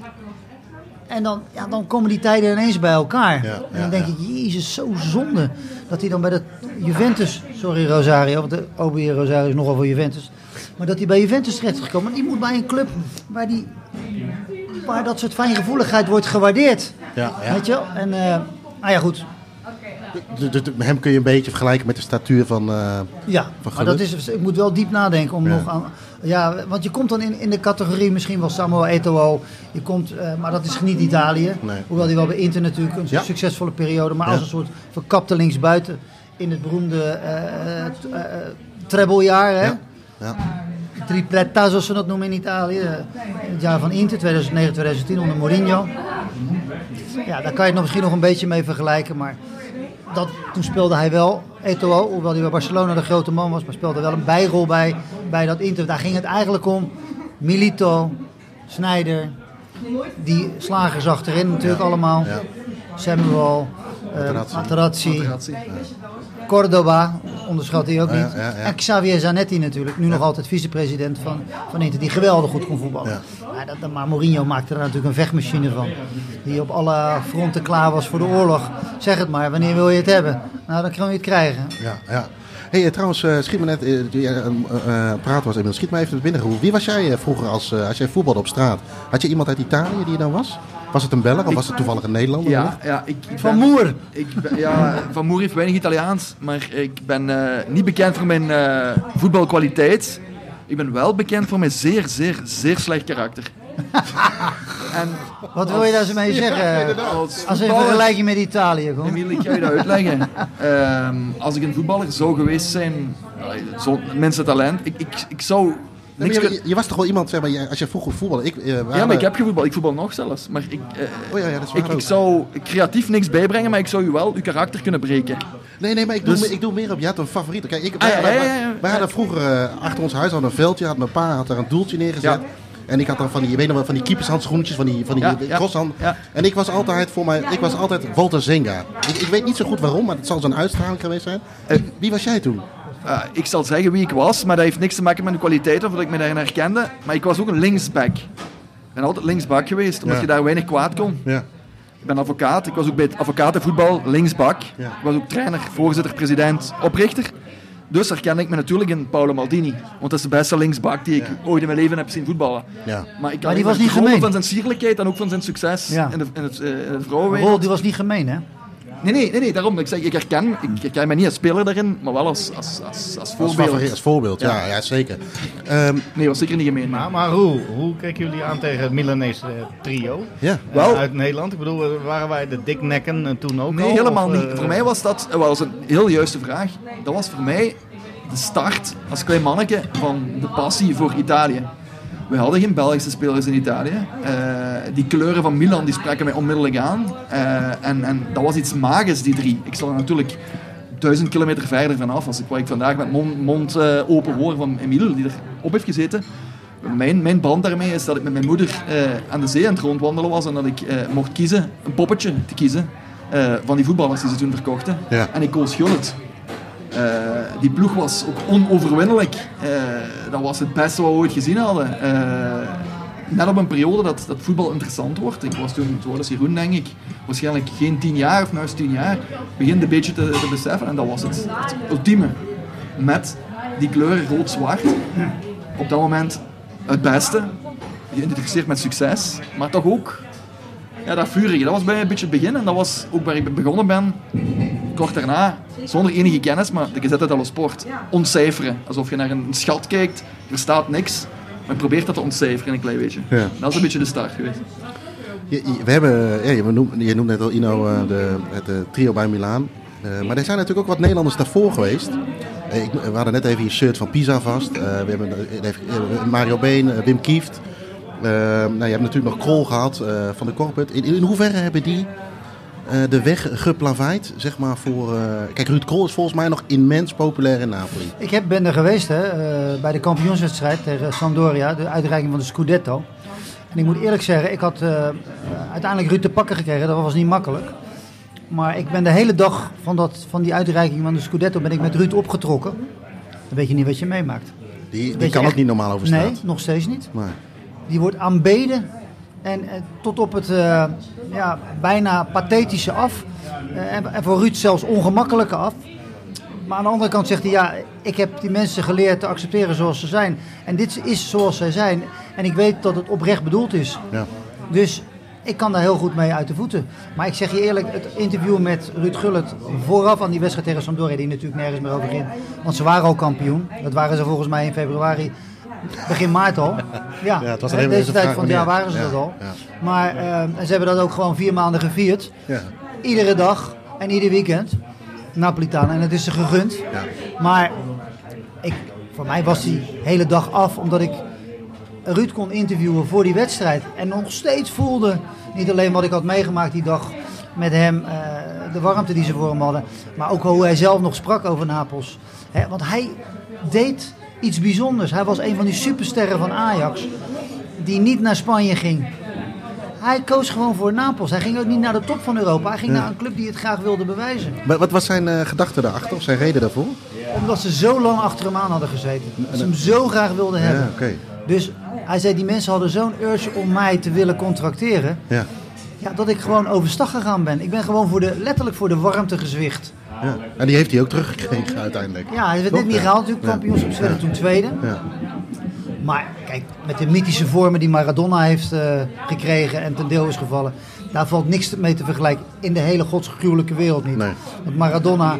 En dan, ja, dan komen die tijden ineens bij elkaar. Ja, en dan ja, denk ja. ik, jezus, zo zonde. Dat hij dan bij de Juventus, sorry Rosario, want de O B Rosario is nogal voor Juventus. Maar dat hij bij Juventus terecht is gekomen. Die moet bij een club waar, die, waar dat soort fijngevoeligheid wordt gewaardeerd. Ja, ja. Weet je wel? En, uh, nou ja, goed. De, de, de, hem kun je een beetje vergelijken met de statuur van uh, Ja, van maar dat is, ik moet wel diep nadenken om Ja. nog aan... Ja, want je komt dan in, in de categorie misschien wel Samuel Eto'o. Je komt, uh, maar dat is niet Italië. Nee. Hoewel die wel bij Inter natuurlijk een Ja. succesvolle periode. Maar Ja. als een soort verkapte linksbuiten in het beroemde uh, t- uh, trebbeljaar. Hè? Ja. Ja. Tripletta, zoals ze dat noemen in Italië. Het jaar van Inter, tweeduizend negen tweeduizend tien onder Mourinho. Ja, daar kan je het nog misschien nog een beetje mee vergelijken. Maar dat, toen speelde hij wel Eto'o, hoewel hij bij Barcelona de grote man was. Maar speelde wel een bijrol bij, bij dat Inter. Daar ging het eigenlijk om. Milito, Sneijder, die slagers achterin natuurlijk Ja. allemaal. Ja. Samuel, uh, Materazzi. Materazzi, Materazzi. Cordoba, onderschat hij ook Ja, niet. ja, ja. En Xavier Zanetti natuurlijk, nu nog altijd vicepresident van, van Inter, die geweldig goed kon voetballen. Ja. Maar, dat, maar Mourinho maakte er natuurlijk een vechtmachine van. Die op alle fronten klaar was voor de oorlog. Zeg het maar, wanneer wil je het hebben? Nou, dan kan je het krijgen. Ja, ja. Hey, trouwens, uh, schiet me net, uh, uh, uh, uh, praat was inmiddels, schiet me even binnen. Wie was jij uh, vroeger als, uh, als jij voetbalde op straat? Had je iemand uit Italië die je dan was? Was het een Belg of was het toevallig een Nederlander? Ja, ja ik, ik Van ben- Moer. Ik ben, ja, Van Moer heeft weinig Italiaans, maar ik ben uh, niet bekend voor mijn uh, voetbalkwaliteit. Ik ben wel bekend voor mijn zeer, zeer, zeer slecht karakter. en Wat wil je daar zo mee zeggen? als Als een voetballer- vergelijking met Italië. Kom. Emiel, ik ga je dat uitleggen. Ehm, als ik een voetballer zou geweest zijn, uh, zo'n mensentalent, ik, ik, ik zou Nee, maar niks je, kunnen... je, je was toch wel iemand, zeg maar, je- als je vroeger voetbalde. Ik, uh, Ja, waren- maar ik heb gevoetbald. Ik voetbal nog zelfs. Maar ik, uh, Oh ja, ja, dat is waar ik, ook. ik zou creatief niks bijbrengen, maar ik zou je wel je karakter kunnen breken. Nee, nee, maar ik doe, Dus- me- ik doe meer op. Je had een favoriet. Kijk, ik, Ah, wij, ja, wij- ja, ja, ja. wij hadden vroeger uh, achter ons huis hadden een veldje. Had mijn pa had daar een doeltje neergezet. Ja. En ik had dan van die, je weet nog wel, van die keepershandschoentjes, van die, van die Ja, ja, ja. crosshand. Ja. En ik was altijd voor mij, ik was altijd Walter Zenga. Ik, ik weet niet zo goed waarom, maar het zal zo'n uitstraling geweest zijn. Wie, wie was jij toen? Uh, ik zal zeggen wie ik was, maar dat heeft niks te maken met de kwaliteit of dat ik me daarin herkende. Maar ik was ook een linksback. Ik ben altijd linksback geweest, omdat Ja. je daar weinig kwaad kon. Ja. Ik ben advocaat. Ik was ook bij het advocatenvoetbal linksbak. Ja. Ik was ook trainer, voorzitter, president, oprichter. Dus herken ik me natuurlijk in Paolo Maldini. Want dat is de beste linksbak die ik Ja. ooit in mijn leven heb zien voetballen. Ja. Maar, ik Maar die was niet dromen gemeen. van zijn sierlijkheid en ook van zijn succes Ja. in, de, in, het, uh, in de Rol, vrouwenwereld. die was niet gemeen, hè? Nee, nee, nee, nee, daarom. Ik zeg, ik herken, ik herken me niet als speler daarin, maar wel als, als, als, als Als, voorbeeld. favoriet, als voorbeeld, ja, Ja. ja zeker. Ehm, Nee, was zeker niet gemeen. Maar, maar hoe, hoe keken jullie aan tegen het Milanese eh, trio ja. eh, Wel- uit Nederland? Ik bedoel, eh, waren wij de diknekken eh, toen ook Nee, al, helemaal of, niet. eh, Voor mij was dat, dat was een heel juiste vraag. Dat was voor mij de start als klein manneke van de passie voor Italië. We hadden geen Belgische spelers in Italië. Eh, die kleuren van Milan die spraken mij onmiddellijk aan. Eh, en, en dat was iets magisch, die drie. Ik stond er natuurlijk duizend kilometer verder vanaf. Als ik, wat ik vandaag met mond, mond eh, open hoor van Emiel, die erop heeft gezeten. mijn, mijn band daarmee is dat ik met mijn moeder uh, aan de zee aan het rondwandelen was en dat ik uh, mocht kiezen, een poppetje te kiezen uh, van die voetballers die ze toen verkochten. Ja. En ik koos Gullit. Uh, die ploeg was ook onoverwinnelijk. Uh, dat was het beste wat we ooit gezien hadden. Uh, net op een periode dat, dat voetbal interessant wordt. Ik was toen, zoals Jeroen denk ik, waarschijnlijk geen tien jaar of naast tien jaar, begint een beetje te, te beseffen. En dat was het, het ultieme. Met die kleuren rood-zwart. Op dat moment het beste. Geïdentificeerd met succes. Maar toch ook ja, dat vurige. Dat was bij een beetje het begin. En dat was ook waar ik begonnen ben. Kort daarna, zonder enige kennis, maar de Gazette dello Sport, ontcijferen. Alsof je naar een schat kijkt, er staat niks, maar je probeert dat te ontcijferen een klein beetje. Ja. Dat is een beetje de start geweest. Je, je, we hebben, ja, je, noemt, je noemt net al Ino, uh, de, het uh, trio bij Milaan. Uh, maar er zijn natuurlijk ook wat Nederlanders daarvoor geweest. Uh, ik, we hadden net even je shirt van Pisa vast. Uh, we hebben uh, Mario Been, uh, Wim Kieft. Uh, nou, je hebt natuurlijk nog Krol gehad uh, van de Corput. In, in hoeverre hebben die uh, de weg geplaveid, zeg maar, voor... Uh... Kijk, Ruud Krol is volgens mij nog immens populair in Napoli. Ik heb, ben er geweest hè, uh, bij de kampioenswedstrijd tegen Sampdoria, de uitreiking van de Scudetto. En ik moet eerlijk zeggen, ik had uh, uiteindelijk Ruud te pakken gekregen, dat was niet makkelijk. Maar ik ben de hele dag van, dat, van die uitreiking van de Scudetto ben ik met Ruud opgetrokken. Dan weet je niet wat je meemaakt. Die, die kan echt... ook niet normaal over straat. Nee, nog steeds niet. Nee. Die wordt aanbeden en uh, tot op het uh, ja, bijna pathetische af. Uh, en, en voor Ruud zelfs ongemakkelijke af. Maar aan de andere kant zegt hij, ja, ik heb die mensen geleerd te accepteren zoals ze zijn. En dit is zoals zij zijn. En ik weet dat het oprecht bedoeld is. Ja. Dus ik kan daar heel goed mee uit de voeten. Maar ik zeg je eerlijk, het interview met Ruud Gullit vooraf aan die wedstrijd tegen Sampdoria, die natuurlijk nergens meer over ging. Want ze waren al kampioen. Dat waren ze volgens mij in februari, begin maart al. Ja, ja het was deze deze tijd van het jaar waren ze ja, dat al. Ja. Maar uh, en ze hebben dat ook gewoon vier maanden gevierd. Ja. Iedere dag en ieder weekend. Napolitanen. En het is ze gegund. Ja. Maar ik, voor mij was die hele dag af, omdat ik Ruud kon interviewen voor die wedstrijd. En nog steeds voelde, niet alleen wat ik had meegemaakt die dag met hem, uh, de warmte die ze voor hem hadden, maar ook hoe hij zelf nog sprak over Napels. He, want hij deed iets bijzonders. Hij was een van die supersterren van Ajax, die niet naar Spanje ging. Hij koos gewoon voor Napels. Hij ging ook niet naar de top van Europa. Hij ging ja. naar een club die het graag wilde bewijzen. Maar wat was zijn uh, gedachte daarachter, of zijn reden daarvoor? Omdat ze zo lang achter hem aan hadden gezeten. Dat ze hem zo graag wilden hebben. Ja, okay. Dus hij zei, die mensen hadden zo'n urge om mij te willen contracteren. Ja. Ja, dat ik gewoon overstag gegaan ben. Ik ben gewoon voor de, letterlijk voor de warmte gezwicht. Ja. En die heeft hij ook teruggekregen uiteindelijk. Ja, hij werd net niet gehaald natuurlijk. Kampioenschap, ze werden toen tweede. Ja. Maar kijk, met de mythische vormen die Maradona heeft uh, gekregen en ten deel is gevallen, daar valt niks mee te vergelijken in de hele godsgruwelijke wereld niet. Nee. Want Maradona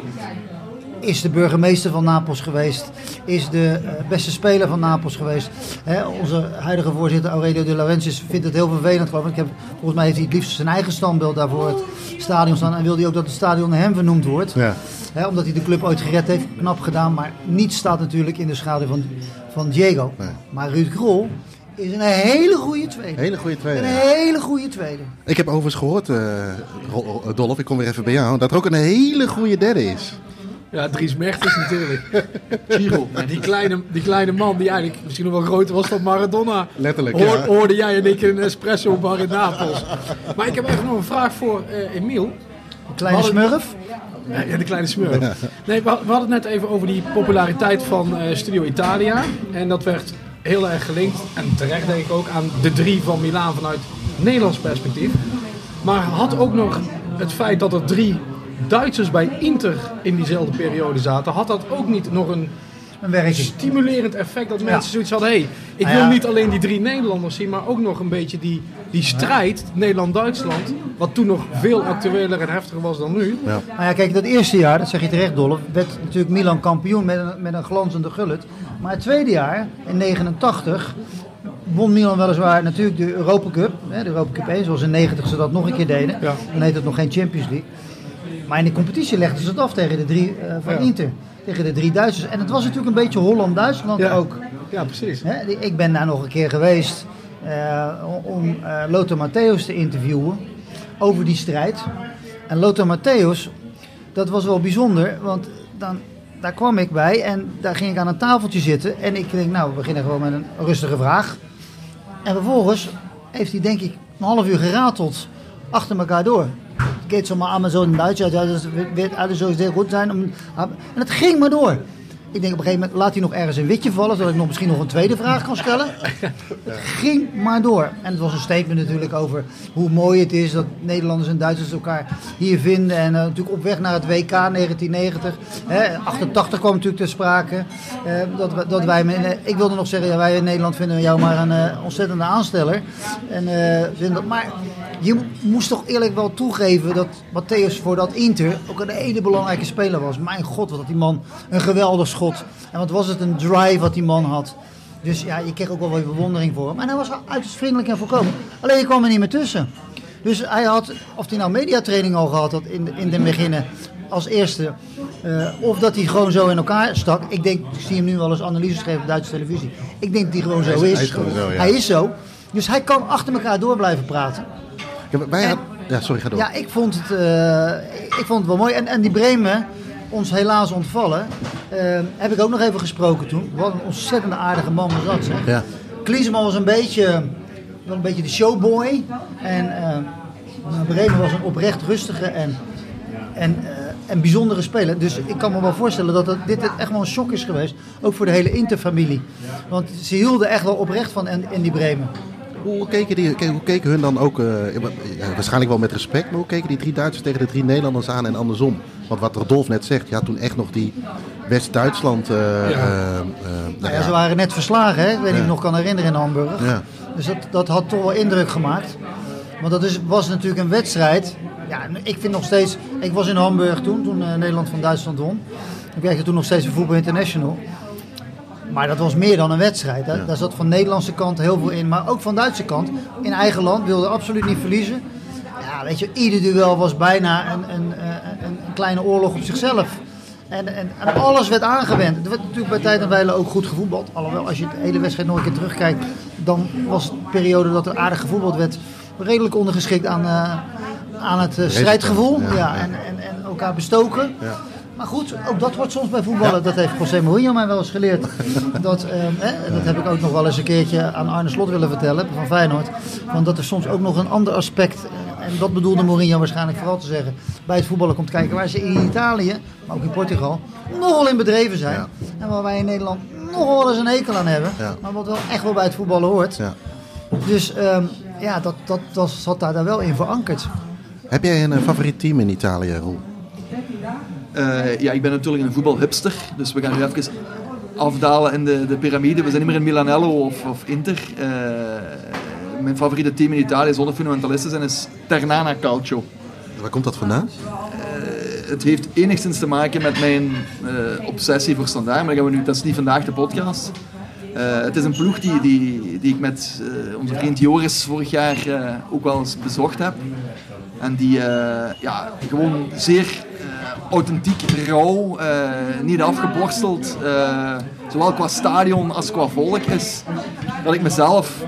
is de burgemeester van Napels geweest, is de uh, beste speler van Napels geweest. Hè, onze huidige voorzitter Aurelio De Laurentiis vindt het heel vervelend, geloof ik. ik heb, volgens mij heeft hij het liefst zijn eigen standbeeld daarvoor het stadion staan en wil hij ook dat het stadion naar hem vernoemd wordt. Ja. Hè, omdat hij de club ooit gered heeft, knap gedaan, maar niets staat natuurlijk in de schaduw van, van Diego. Nee. Maar Ruud Krol is een hele goede tweede. Hele goede tweede. Een hele goede tweede. Ik heb overigens gehoord, uh, Dolf, ik kom weer even bij jou, dat er ook een hele goede derde is. Ja, Dries Mertens natuurlijk. Giro. Die kleine, die kleine man die eigenlijk misschien nog wel groter was dan Maradona. Letterlijk, Hoor, ja. Hoorde jij en ik in een espresso bar in Napels. Maar ik heb even nog een vraag voor uh, Emiel. De kleine hadden... smurf? Ja, de kleine smurf. Nee, we hadden het net even over die populariteit van uh, Studio Italia. En dat werd heel erg gelinkt, en terecht denk ik ook, aan de drie van Milaan vanuit Nederlands perspectief. Maar had ook nog het feit dat er drie Duitsers bij Inter in diezelfde periode zaten, had dat ook niet nog een, een stimulerend effect dat mensen ja. zoiets hadden, hé, hey, ik wil ja. niet alleen die drie Nederlanders zien, maar ook nog een beetje die, die strijd, Nederland-Duitsland, wat toen nog veel actueler en heftiger was dan nu. Ja. Nou ja, kijk, dat eerste jaar, dat zeg je terecht, Dolf, werd natuurlijk Milan kampioen met een, met een glanzende Gullit. Maar het tweede jaar, in negenentachtig, won Milan weliswaar natuurlijk de Europa Cup, hè, de Europa Cup één, zoals in negentig ze dat nog een keer deden. Ja. Dan heet het nog geen Champions League. Maar in de competitie legden ze het af tegen de drie uh, van ja. Inter. Tegen de drie Duitsers. En het was natuurlijk een beetje Holland-Duitsland ja. ook. Ja, precies. He, ik ben daar nog een keer geweest uh, om uh, Lothar Matthäus te interviewen over die strijd. En Lothar Matthäus, dat was wel bijzonder. Want dan daar kwam ik bij en daar ging ik aan een tafeltje zitten. En ik denk, nou, we beginnen gewoon met een rustige vraag. En vervolgens heeft hij denk ik een half uur gerateld achter elkaar door. Geht zo maar aan zo in Duits, ja, dat wird alles zo heel goed zijn. En het ging maar door. Ik denk op een gegeven moment, laat hij nog ergens een witje vallen, zodat ik nog misschien nog een tweede vraag kan stellen. Het ging maar door. En het was een statement natuurlijk over hoe mooi het is dat Nederlanders en Duitsers elkaar hier vinden. En uh, natuurlijk op weg naar het W K negentien negentig. Hè, achtentachtig kwam natuurlijk ter sprake. Uh, dat, dat wij, uh, ik wilde nog zeggen, ja, wij in Nederland vinden jou maar een uh, ontzettende aansteller. En, uh, vinden dat, maar je moest toch eerlijk wel toegeven dat Matthäus voor dat Inter ook een hele belangrijke speler was. Mijn god, wat had die man een geweldig schot. En wat was het een drive wat die man had. Dus ja, je kreeg ook wel wat bewondering voor hem. En hij was uiterst vriendelijk en voorkomen. Alleen je kwam er niet meer tussen. Dus hij had, of hij nou mediatraining al gehad had in de, in de beginnen als eerste. Uh, of dat hij gewoon zo in elkaar stak. Ik denk, ik zie hem nu wel eens analyses geven op Duitse televisie. Ik denk dat hij gewoon zo hij is. is. Hij is, gewoon zo, ja. Hij is zo. Dus hij kan achter elkaar door blijven praten. Ja, wij en, had, ja, sorry, ga door. Ja, ik vond het, uh, ik vond het wel mooi. En, en die Bremen, ons helaas ontvallen, uh, heb ik ook nog even gesproken toen. Wat een ontzettend aardige man was dat, zeg. Ja. Klinsmann was een beetje, wel een beetje de showboy. En uh, Bremen was een oprecht rustige en, en, uh, en bijzondere speler. Dus ik kan me wel voorstellen dat het, dit echt wel een shock is geweest. Ook voor de hele Interfamilie. Want ze hielden echt wel oprecht van in, in die Bremen. Hoe keken, die, hoe keken hun dan ook, uh, ja, waarschijnlijk wel met respect, maar hoe keken die drie Duitsers tegen de drie Nederlanders aan en andersom? Want wat Rodolf net zegt, ja, toen echt nog die West-Duitsland... Uh, ja. Uh, uh, nou ja, ja, ze waren net verslagen, hè? Ik weet niet ja. of ik nog kan herinneren in Hamburg. Ja. Dus dat, dat had toch wel indruk gemaakt. Want dat is, was natuurlijk een wedstrijd. Ja, ik vind nog steeds... Ik was in Hamburg toen, toen uh, Nederland van Duitsland won. Ik werkte toen nog steeds voor Voetbal International. Maar dat was meer dan een wedstrijd. Hè? Ja. Daar zat van de Nederlandse kant heel veel in. Maar ook van de Duitse kant. In eigen land wilde absoluut niet verliezen. Ja, weet je, ieder duel was bijna een, een, een, een kleine oorlog op zichzelf. En, en, en alles werd aangewend. Er werd natuurlijk bij tijd en wijle ook goed gevoetbald. Alhoewel, als je de hele wedstrijd nog een keer terugkijkt, dan was de periode dat er aardig gevoetbald werd redelijk ondergeschikt aan, uh, aan het uh, strijdgevoel. Ja, ja, en, en, en elkaar bestoken. Ja. Maar goed, ook dat hoort soms bij voetballen. Ja. Dat heeft José Mourinho mij wel eens geleerd. Dat, eh, eh, dat heb ik ook nog wel eens een keertje aan Arne Slot willen vertellen, van Feyenoord. Want dat er soms ook nog een ander aspect, en dat bedoelde Mourinho waarschijnlijk vooral te zeggen, bij het voetballen komt kijken. Waar ze in Italië, maar ook in Portugal, nogal in bedreven zijn. Ja. En waar wij in Nederland nog wel eens een hekel aan hebben. Ja. Maar wat wel echt wel bij het voetballen hoort. Ja. Dus um, ja, dat, dat, dat zat daar, daar wel in verankerd. Heb jij een uh, favoriet team in Italië, Roel? Uh, ja, ik ben natuurlijk een voetbalhipster, dus we gaan nu even afdalen in de, de piramide. We zijn niet meer in Milanello of, of Inter. Uh, mijn favoriete team in Italië, zonder fundamentalisten zijn, is Ternana Calcio. Waar komt dat vandaan? Uh, het heeft enigszins te maken met mijn uh, obsessie voor Standaard, maar dat, gaan we nu, dat is niet vandaag de podcast. Uh, het is een ploeg die, die, die ik met uh, onze vriend Joris vorig jaar uh, ook wel eens bezocht heb. En die uh, ja, gewoon zeer uh, authentiek, rauw, uh, niet afgeborsteld, uh, zowel qua stadion als qua volk is, dat ik mezelf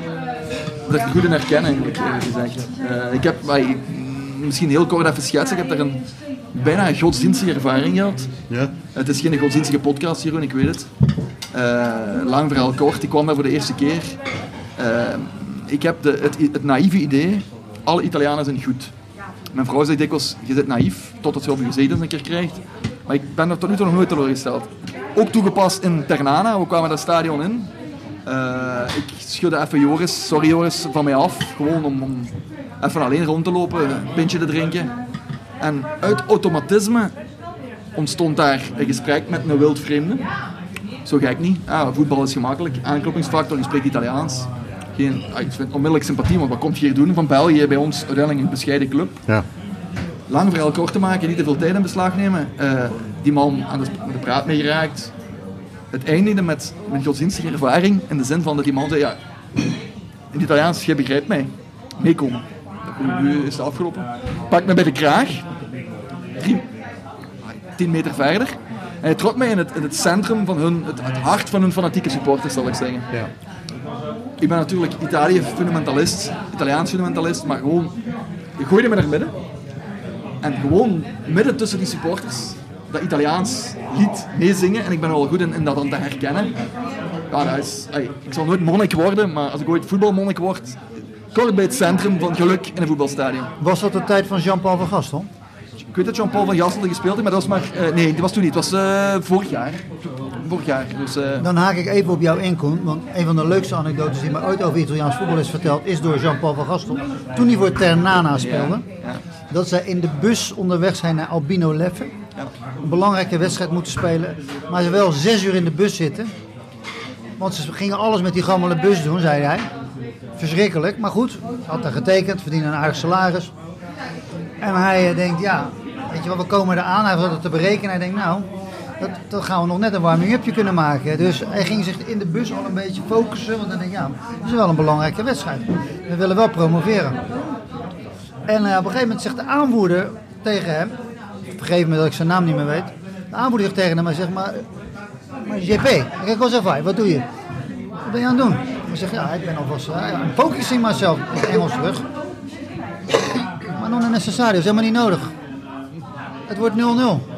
er goed in herken, eigenlijk, uh, gezegd. Uh, ik heb, uh, misschien heel kort even schetsen, ik heb daar een bijna een godsdienstige ervaring gehad. Ja. Het is geen godsdienstige podcast, Jeroen, ik weet het. Uh, lang verhaal kort, ik kwam daar voor de eerste keer. Uh, ik heb de, het, het naïeve idee, alle Italianen zijn goed. Mijn vrouw zegt dikwijls, je bent naïef, totdat je op je zetel een keer krijgt. Maar ik ben er tot nu toe nog nooit teleurgesteld. Ook toegepast in Ternana, we kwamen dat stadion in. Uh, ik schudde even Joris, sorry Joris, van mij af. Gewoon om, om even alleen rond te lopen, een pintje te drinken. En uit automatisme ontstond daar een gesprek met een wildvreemde. Zo gek niet. Ah, voetbal is gemakkelijk, aanklopingsfactor, je spreekt Italiaans. Geen, ah, ik vind onmiddellijk sympathie, want wat komt je hier doen van België bij ons uiteindelijk een bescheiden club. Ja. Lang verhaal kort te maken, niet te veel tijd in beslag nemen. Uh, die man aan de, aan de praat mee geraakt. Het eindigde met mijn godsdienstige ervaring in de zin van dat die man zei, ja, in het Italiaans, jij begrijpt mij, meekomen. Nu is het afgelopen. Pak me bij de kraag, drie, tien meter verder. En hij trok mij in het, in het centrum van hun, het, het hart van hun fanatieke supporters, zal ik zeggen. Ja. Ik ben natuurlijk Italië-fundamentalist, Italiaans fundamentalist, maar gewoon, je gooide me naar midden. En gewoon midden tussen die supporters dat Italiaans lied meezingen en ik ben wel goed in, in dat dan te herkennen. Ja, dat is, ey, ik zal nooit monnik worden, maar als ik ooit voetbalmonnik word, kort bij het centrum van geluk in een voetbalstadion. Was dat de tijd van Jean-Paul van Gastel? Ik weet dat Jean-Paul van Gastel gespeeld heeft, maar dat was maar... Uh, nee, dat was toen niet. Het was uh, vorig jaar. Vorig jaar. Dus, uh... Dan haak ik even op jou in, Koen. Want een van de leukste anekdotes die mij ooit over Italiaans voetbal is verteld, is door Jean-Paul van Gastel. Toen hij voor Ternana speelde, ja, ja. dat zij in de bus onderweg zijn naar Albino Leffe. Ja. Een belangrijke wedstrijd moeten spelen. Maar ze wel zes uur in de bus zitten. Want ze gingen alles met die gammele bus doen, zei hij. Verschrikkelijk. Maar goed, had daar getekend, verdiende een aardig salaris. En hij denkt, ja, weet je wat, we komen eraan. Hij had het te berekenen. Hij denkt, nou, dat, dat gaan we nog net een warming-upje kunnen maken. Dus hij ging zich in de bus al een beetje focussen. Want hij denkt, ja, dat is wel een belangrijke wedstrijd. We willen wel promoveren. En uh, op een gegeven moment zegt de aanvoerder tegen hem, vergeef me dat ik zijn naam niet meer weet. De aanvoerder zegt tegen hem, hij zegt, maar, maar J P, kijk eens even, wat doe je? Wat ben je aan het doen? Hij zegt, ja, ik ben alvast uh, een focusing myself in het Engels terug. Maar non è necessario, is helemaal niet nodig. Het wordt nul nul.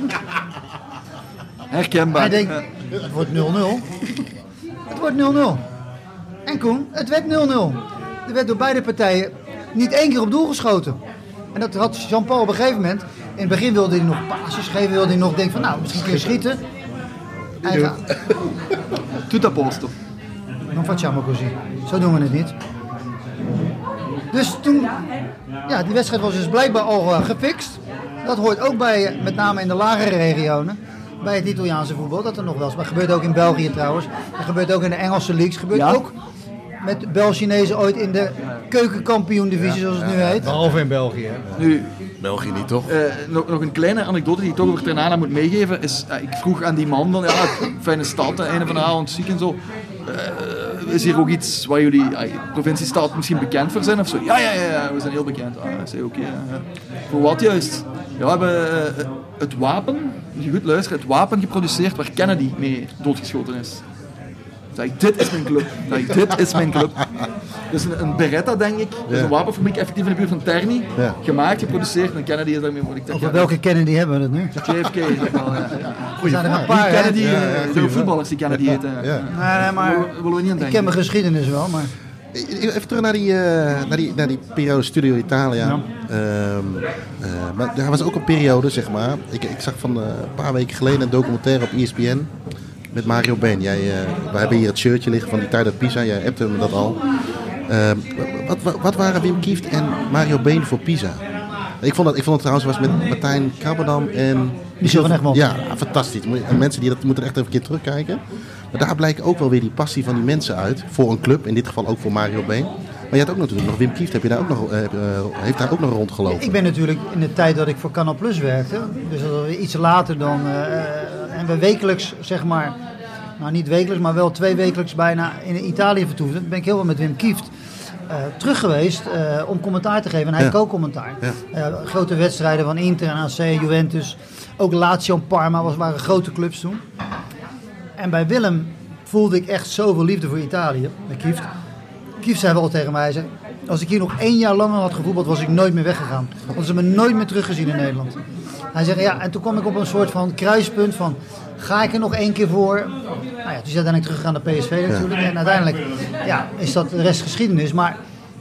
Herkenbaar. Hij denkt, het wordt nul nul. Het wordt nul nul. En Koen, het werd nul nul. Er werd door beide partijen niet één keer op doel geschoten. En dat had Jean-Paul op een gegeven moment. In het begin wilde hij nog passes geven, wilde hij nog denken van nou, misschien kun je schieten. Hij gaat. Tutto a posto. Non facciamo così. Zo doen we het niet. Dus toen, ja, die wedstrijd was dus blijkbaar al uh, gefixt. Dat hoort ook bij, met name in de lagere regionen, bij het Italiaanse voetbal, dat er nog wel eens. Maar dat gebeurt ook in België trouwens. Dat gebeurt ook in de Engelse leagues. Gebeurt ja? ook met Bel-Chinezen ooit in de keukenkampioen-divisie, zoals het nu heet. Behalve in België. Hè? Nu, België niet, toch? Uh, nog, nog een kleine anekdote die ik toch over Ternana moet meegeven. Is, uh, ik vroeg aan die man, van, ja, fijne stad, einde van de avond, ziek en zo. Uh, is hier ook iets waar jullie, uh, provinciestad, misschien bekend voor zijn of zo? Ja, ja, ja, ja, we zijn heel bekend. Ah, ik zei, oké. Okay, uh, voor wat juist? Ja, we hebben uh, het wapen, als je goed luistert, het wapen geproduceerd waar Kennedy mee doodgeschoten is. Zeg ik, dit is mijn club. Zeg ik, dit is mijn club. Dus een, een Beretta, denk ik. Dus een wapenfabriek effectief in de buurt van Terni. Ja. Gemaakt, geproduceerd. En Kennedy is daarmee voor. Ik denk, over welke ja, Kennedy hebben we het nu? J F K. Wel, ja. Goeie zijn er een paar, Kennedy, ja, ja, ja, zijn voetballers die Kennedy heten. Ja. Ja. Nee, nee, maar willen we niet aan ik ken mijn geschiedenis wel, maar... Even terug naar die, uh, naar die, naar die periode Studio Italia. Ja. Um, uh, maar er was ook een periode, zeg maar. Ik, ik zag van uh, een paar weken geleden een documentaire op E S P N met Mario Been. Jij, uh, we hebben hier het shirtje liggen van die tijd uit Pisa. Jij appte me dat al. Uh, wat, wat, wat waren Wim Kieft en Mario Been voor Pisa? Ik vond, dat, ik vond het trouwens was met Martijn Krabberdam en... Michel van Egmond. Ja, fantastisch. En mensen die dat moeten echt even een keer terugkijken. Maar daar blijkt ook wel weer die passie van die mensen uit. Voor een club, in dit geval ook voor Mario Been. Maar je had ook natuurlijk nog Wim Kieft, heb je daar ook nog, uh, heeft daar ook nog rondgelopen? Ik ben natuurlijk in de tijd dat ik voor Canal Plus werkte, dus dat was iets later dan... Uh, en we wekelijks, zeg maar, nou niet wekelijks, maar wel twee wekelijks bijna in Italië vertoefden. Dan ben ik heel veel met Wim Kieft uh, terug geweest uh, om commentaar te geven. En hij ja. co-commentaar. Ja. Uh, grote wedstrijden van Inter en A C, Juventus. Ook Lazio en Parma was, waren grote clubs toen. En bij Willem voelde ik echt zoveel liefde voor Italië, met Kieft. Kieft zei wel tegen mij, zei, als ik hier nog één jaar langer had gevoetbald, was ik nooit meer weggegaan. Want ze hebben me nooit meer teruggezien in Nederland. Hij zegt, ja, en toen kwam ik op een soort van kruispunt van, ga ik er nog één keer voor? Nou ja, toen is hij uiteindelijk teruggegaan naar P S V natuurlijk. Ja. En uiteindelijk ja, is dat de rest geschiedenis. Maar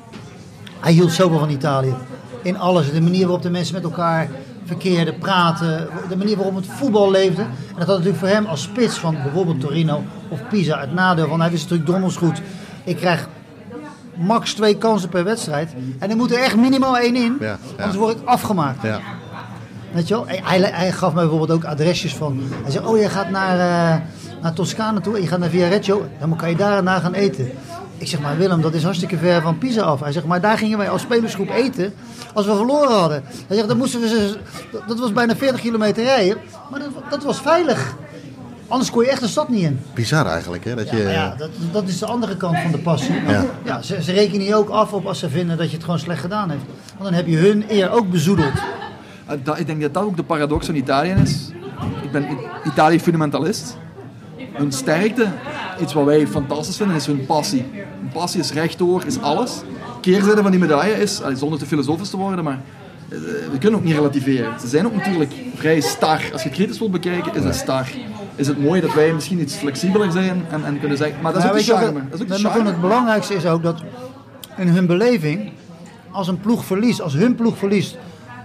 hij hield zoveel van Italië. In alles. De manier waarop de mensen met elkaar verkeerden, praten. De manier waarop het voetbal leefde. En dat had natuurlijk voor hem als spits van bijvoorbeeld Torino of Pisa het nadeel van, hij wist natuurlijk donders goed. Ik krijg max twee kansen per wedstrijd. En er moet er echt minimaal één in. Ja, ja. Anders word ik afgemaakt. Ja. Weet je wel? Hij, hij gaf mij bijvoorbeeld ook adresjes van. Hij zei, oh, je gaat naar, uh, naar Toscane toe en je gaat naar Viareggio. Dan kan je daar en daar gaan eten. Ik zeg, maar Willem, dat is hartstikke ver van Pisa af. Hij zegt, maar daar gingen wij als spelersgroep eten als we verloren hadden. Hij zegt, dan moesten we, dat was bijna veertig kilometer rijden. Maar dat, dat was veilig. Anders kon je echt de stad niet in. Bizar eigenlijk, hè? Dat je... Ja, ja dat, dat is de andere kant van de passie. Ja. Ja, ze, ze rekenen je ook af op als ze vinden dat je het gewoon slecht gedaan hebt. Want dan heb je hun eer ook bezoedeld. Ik denk dat dat ook de paradox van Italië is. Ik ben Italië fundamentalist. Hun sterkte, iets wat wij fantastisch vinden, is hun passie. Hun passie is rechtdoor, is alles. Keerzijde van die medaille is, zonder te filosofisch te worden, maar uh, we kunnen ook niet relativeren. Ze zijn ook natuurlijk vrij star. Als je het kritisch wilt bekijken, is het star. Is het mooi dat wij misschien iets flexibeler zijn en, en kunnen zeggen... Maar dat is nou, ook de charme. Het, dat is ook de maar charme. Het belangrijkste is ook dat in hun beleving, als een ploeg verliest, als hun ploeg verliest,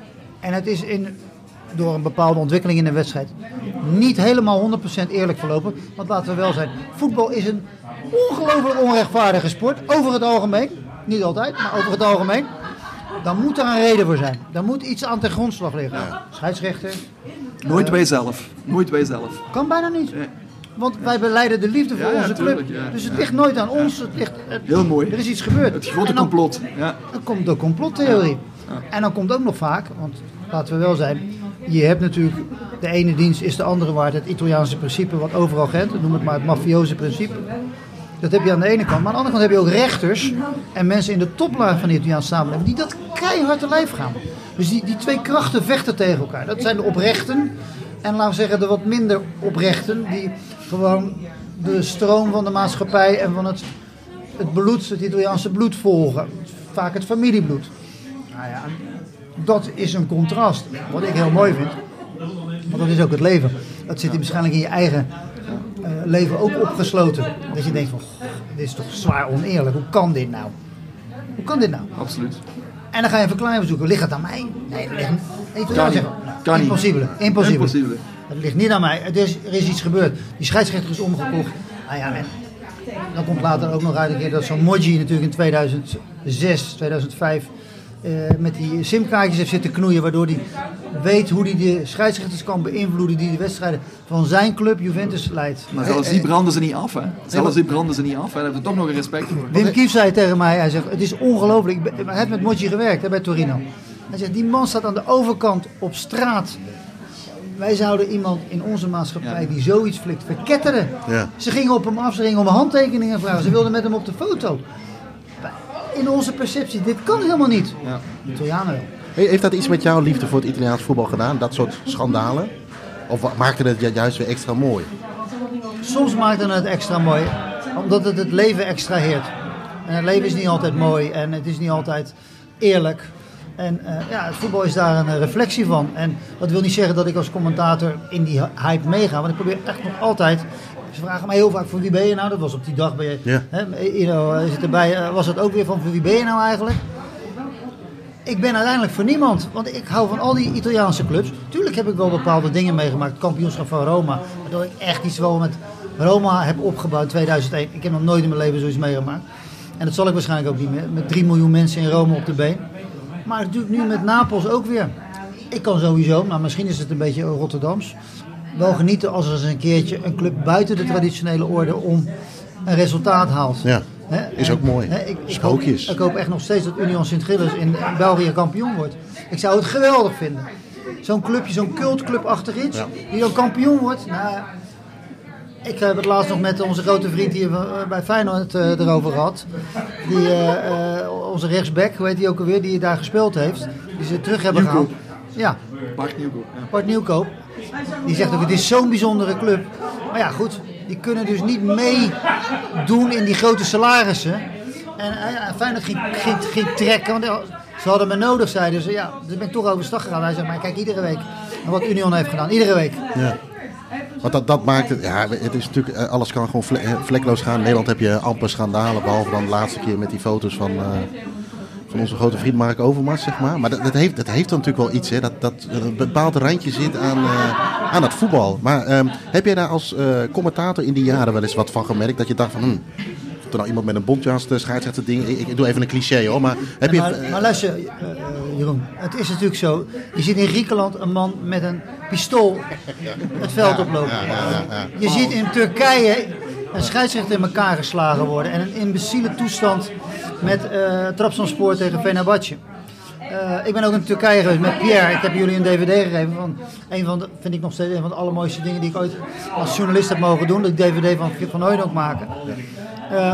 en het is in, door een bepaalde ontwikkeling in de wedstrijd niet helemaal honderd procent eerlijk verlopen, want laten we wel zijn, voetbal is een ongelooflijk onrechtvaardige sport, over het algemeen, niet altijd, maar over het algemeen. Dan moet er een reden voor zijn. Dan moet iets aan ten grondslag liggen. Ja. Scheidsrechter. Nooit wij zelf. Nooit wij zelf. Kan bijna niet. Nee. Want wij beleiden de liefde voor ja, ja, onze club. tuurlijk, ja. Dus het ligt nooit aan ons. Het ligt, het, Heel mooi. Er is iets gebeurd. Het grote dan, complot. Ja. Dan komt de complottheorie. Ja. Ja. En dan komt ook nog vaak, want laten we wel zijn, je hebt natuurlijk, de ene dienst is de andere waard. Het Italiaanse principe wat overal geldt. Noem het maar het mafioze principe. Dat heb je aan de ene kant. Maar aan de andere kant heb je ook rechters en mensen in de toplaag van de Italiaanse samenleving die dat keihard te lijf gaan. Dus die, die twee krachten vechten tegen elkaar. Dat zijn de oprechten en laten we zeggen de wat minder oprechten die gewoon de stroom van de maatschappij en van het, het bloed, het Italiaanse bloed volgen. Vaak het familiebloed. Nou ja, dat is een contrast. Wat ik heel mooi vind. Want dat is ook het leven. Dat zit waarschijnlijk in je eigen uh, leven ook opgesloten. Dat je denkt van, goh, dit is toch zwaar oneerlijk. Hoe kan dit nou? Hoe kan dit nou? Absoluut. En dan ga je een verklaring zoeken. Ligt het aan mij? Nee, dat ligt niet. Nee, kan niet. Zeggen, nou, kan impossibele. Impossibele. Impossibele. Het ligt niet aan mij. Het is, er is iets gebeurd. Die scheidsrechter is omgekocht. Nou ja, en dan komt later ook nog uit een keer dat zo'n Moggi natuurlijk in tweeduizend zes, tweeduizend vijf uh, met die simkaartjes heeft zitten knoeien, waardoor hij weet hoe hij de scheidsrechters kan beïnvloeden die de wedstrijden van zijn club Juventus leidt. Maar zelfs die branden ze niet af, hè? Zelfs die branden ze niet af, hè? Daar hebben we toch nog een respect voor. Wim Kief zei tegen mij, hij zegt, het is ongelooflijk. Hij heeft met Moggi gewerkt hè, bij Torino. Hij zegt, die man staat aan de overkant op straat. Wij zouden iemand in onze maatschappij ja. die zoiets flikt verketteren. Ja. Ze gingen op hem af, ze gingen om handtekeningen vragen. Ze wilden met hem op de foto. In onze perceptie, dit kan helemaal niet. Ja. De Italianen wel. Heeft dat iets met jouw liefde voor het Italiaans voetbal gedaan? Dat soort schandalen? Of maakte het juist weer extra mooi? Soms maakte het extra mooi. Omdat het het leven extraheert. En het leven is niet altijd mooi. En het is niet altijd eerlijk. En uh, ja, het voetbal is daar een uh, reflectie van. En dat wil niet zeggen dat ik als commentator in die hype meega. Want ik probeer echt nog altijd... Ze vragen mij heel vaak, voor wie ben je nou? Dat was op die dag, ben je, ja. hè, you know, zit erbij, uh, was het ook weer van, voor wie ben je nou eigenlijk? Ik ben uiteindelijk voor niemand. Want ik hou van al die Italiaanse clubs. Tuurlijk heb ik wel bepaalde dingen meegemaakt. Het kampioenschap van Roma. Waardoor ik echt iets wel met Roma heb opgebouwd in tweeduizend één. Ik heb nog nooit in mijn leven zoiets meegemaakt. En dat zal ik waarschijnlijk ook niet meer. Met drie miljoen mensen in Rome op de been. Maar natuurlijk nu met Napels ook weer. Ik kan sowieso, maar misschien is het een beetje Rotterdams, wel genieten als er eens een keertje een club buiten de traditionele orde om een resultaat haalt. Ja, He? is en, ook mooi. He, ik, ik, hoop, ik hoop echt nog steeds dat Union Sint-Gilles in, in België kampioen wordt. Ik zou het geweldig vinden. Zo'n clubje, zo'n cultclub achter iets, ja. die dan kampioen wordt. Nou, ik heb het laatst nog met onze grote vriend hier bij Feyenoord uh, erover gehad. Die, uh, uh, onze rechtsback, hoe heet die ook alweer, die daar gespeeld heeft. Die ze terug hebben Nieuwkoop. gehaald. Ja. Bart Nieuwkoop. Ja. Bart Nieuwkoop. Die zegt ook, het is zo'n bijzondere club. Maar ja, goed, die kunnen dus niet meedoen in die grote salarissen. En uh, Feyenoord ging, ging, ging trekken, want ze hadden me nodig, zeiden ze. Ja, dus ben ik toch overstag gegaan. Hij zegt, maar kijk, iedere week. En wat Union heeft gedaan, iedere week. Ja. Want dat, dat maakt het, ja, het is natuurlijk, alles kan gewoon vlekloos gaan. In Nederland heb je amper schandalen, behalve dan de laatste keer met die foto's van, uh, van onze grote vriend Mark Overmars, zeg maar. Maar dat, dat, heeft, dat heeft dan natuurlijk wel iets, hè, dat, dat een bepaald randje zit aan, uh, aan het voetbal. Maar um, heb jij daar als uh, commentator in die jaren wel eens wat van gemerkt, dat je dacht van, hmm, er nou iemand met een bontjas de scheidsrechter ding, ik, ik doe even een cliché hoor, maar heb ja, je... Maar, maar luister, uh, uh, Jeroen, het is natuurlijk zo, je ziet in Griekenland een man met een pistool het veld oplopen. Ja, ja, ja, ja. Je ziet in Turkije een scheidsrechter in elkaar geslagen worden en een imbeciele toestand met uh, Trabzonspor tegen Fenerbahce. Uh, ik ben ook in Turkije geweest met Pierre. Ik heb jullie een dvd gegeven van een van de, vind ik nog steeds een van de allermooiste dingen die ik ooit als journalist heb mogen doen. De dvd van Van Hooydonk maken. Uh,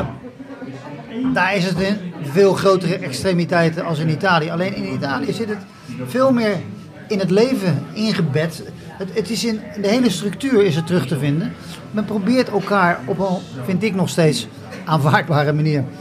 daar is het in veel grotere extremiteiten als in Italië. Alleen in Italië zit het veel meer in het leven ingebed. Het, het is in de hele structuur is het terug te vinden. Men probeert elkaar op een, vind ik nog steeds, aanvaardbare manier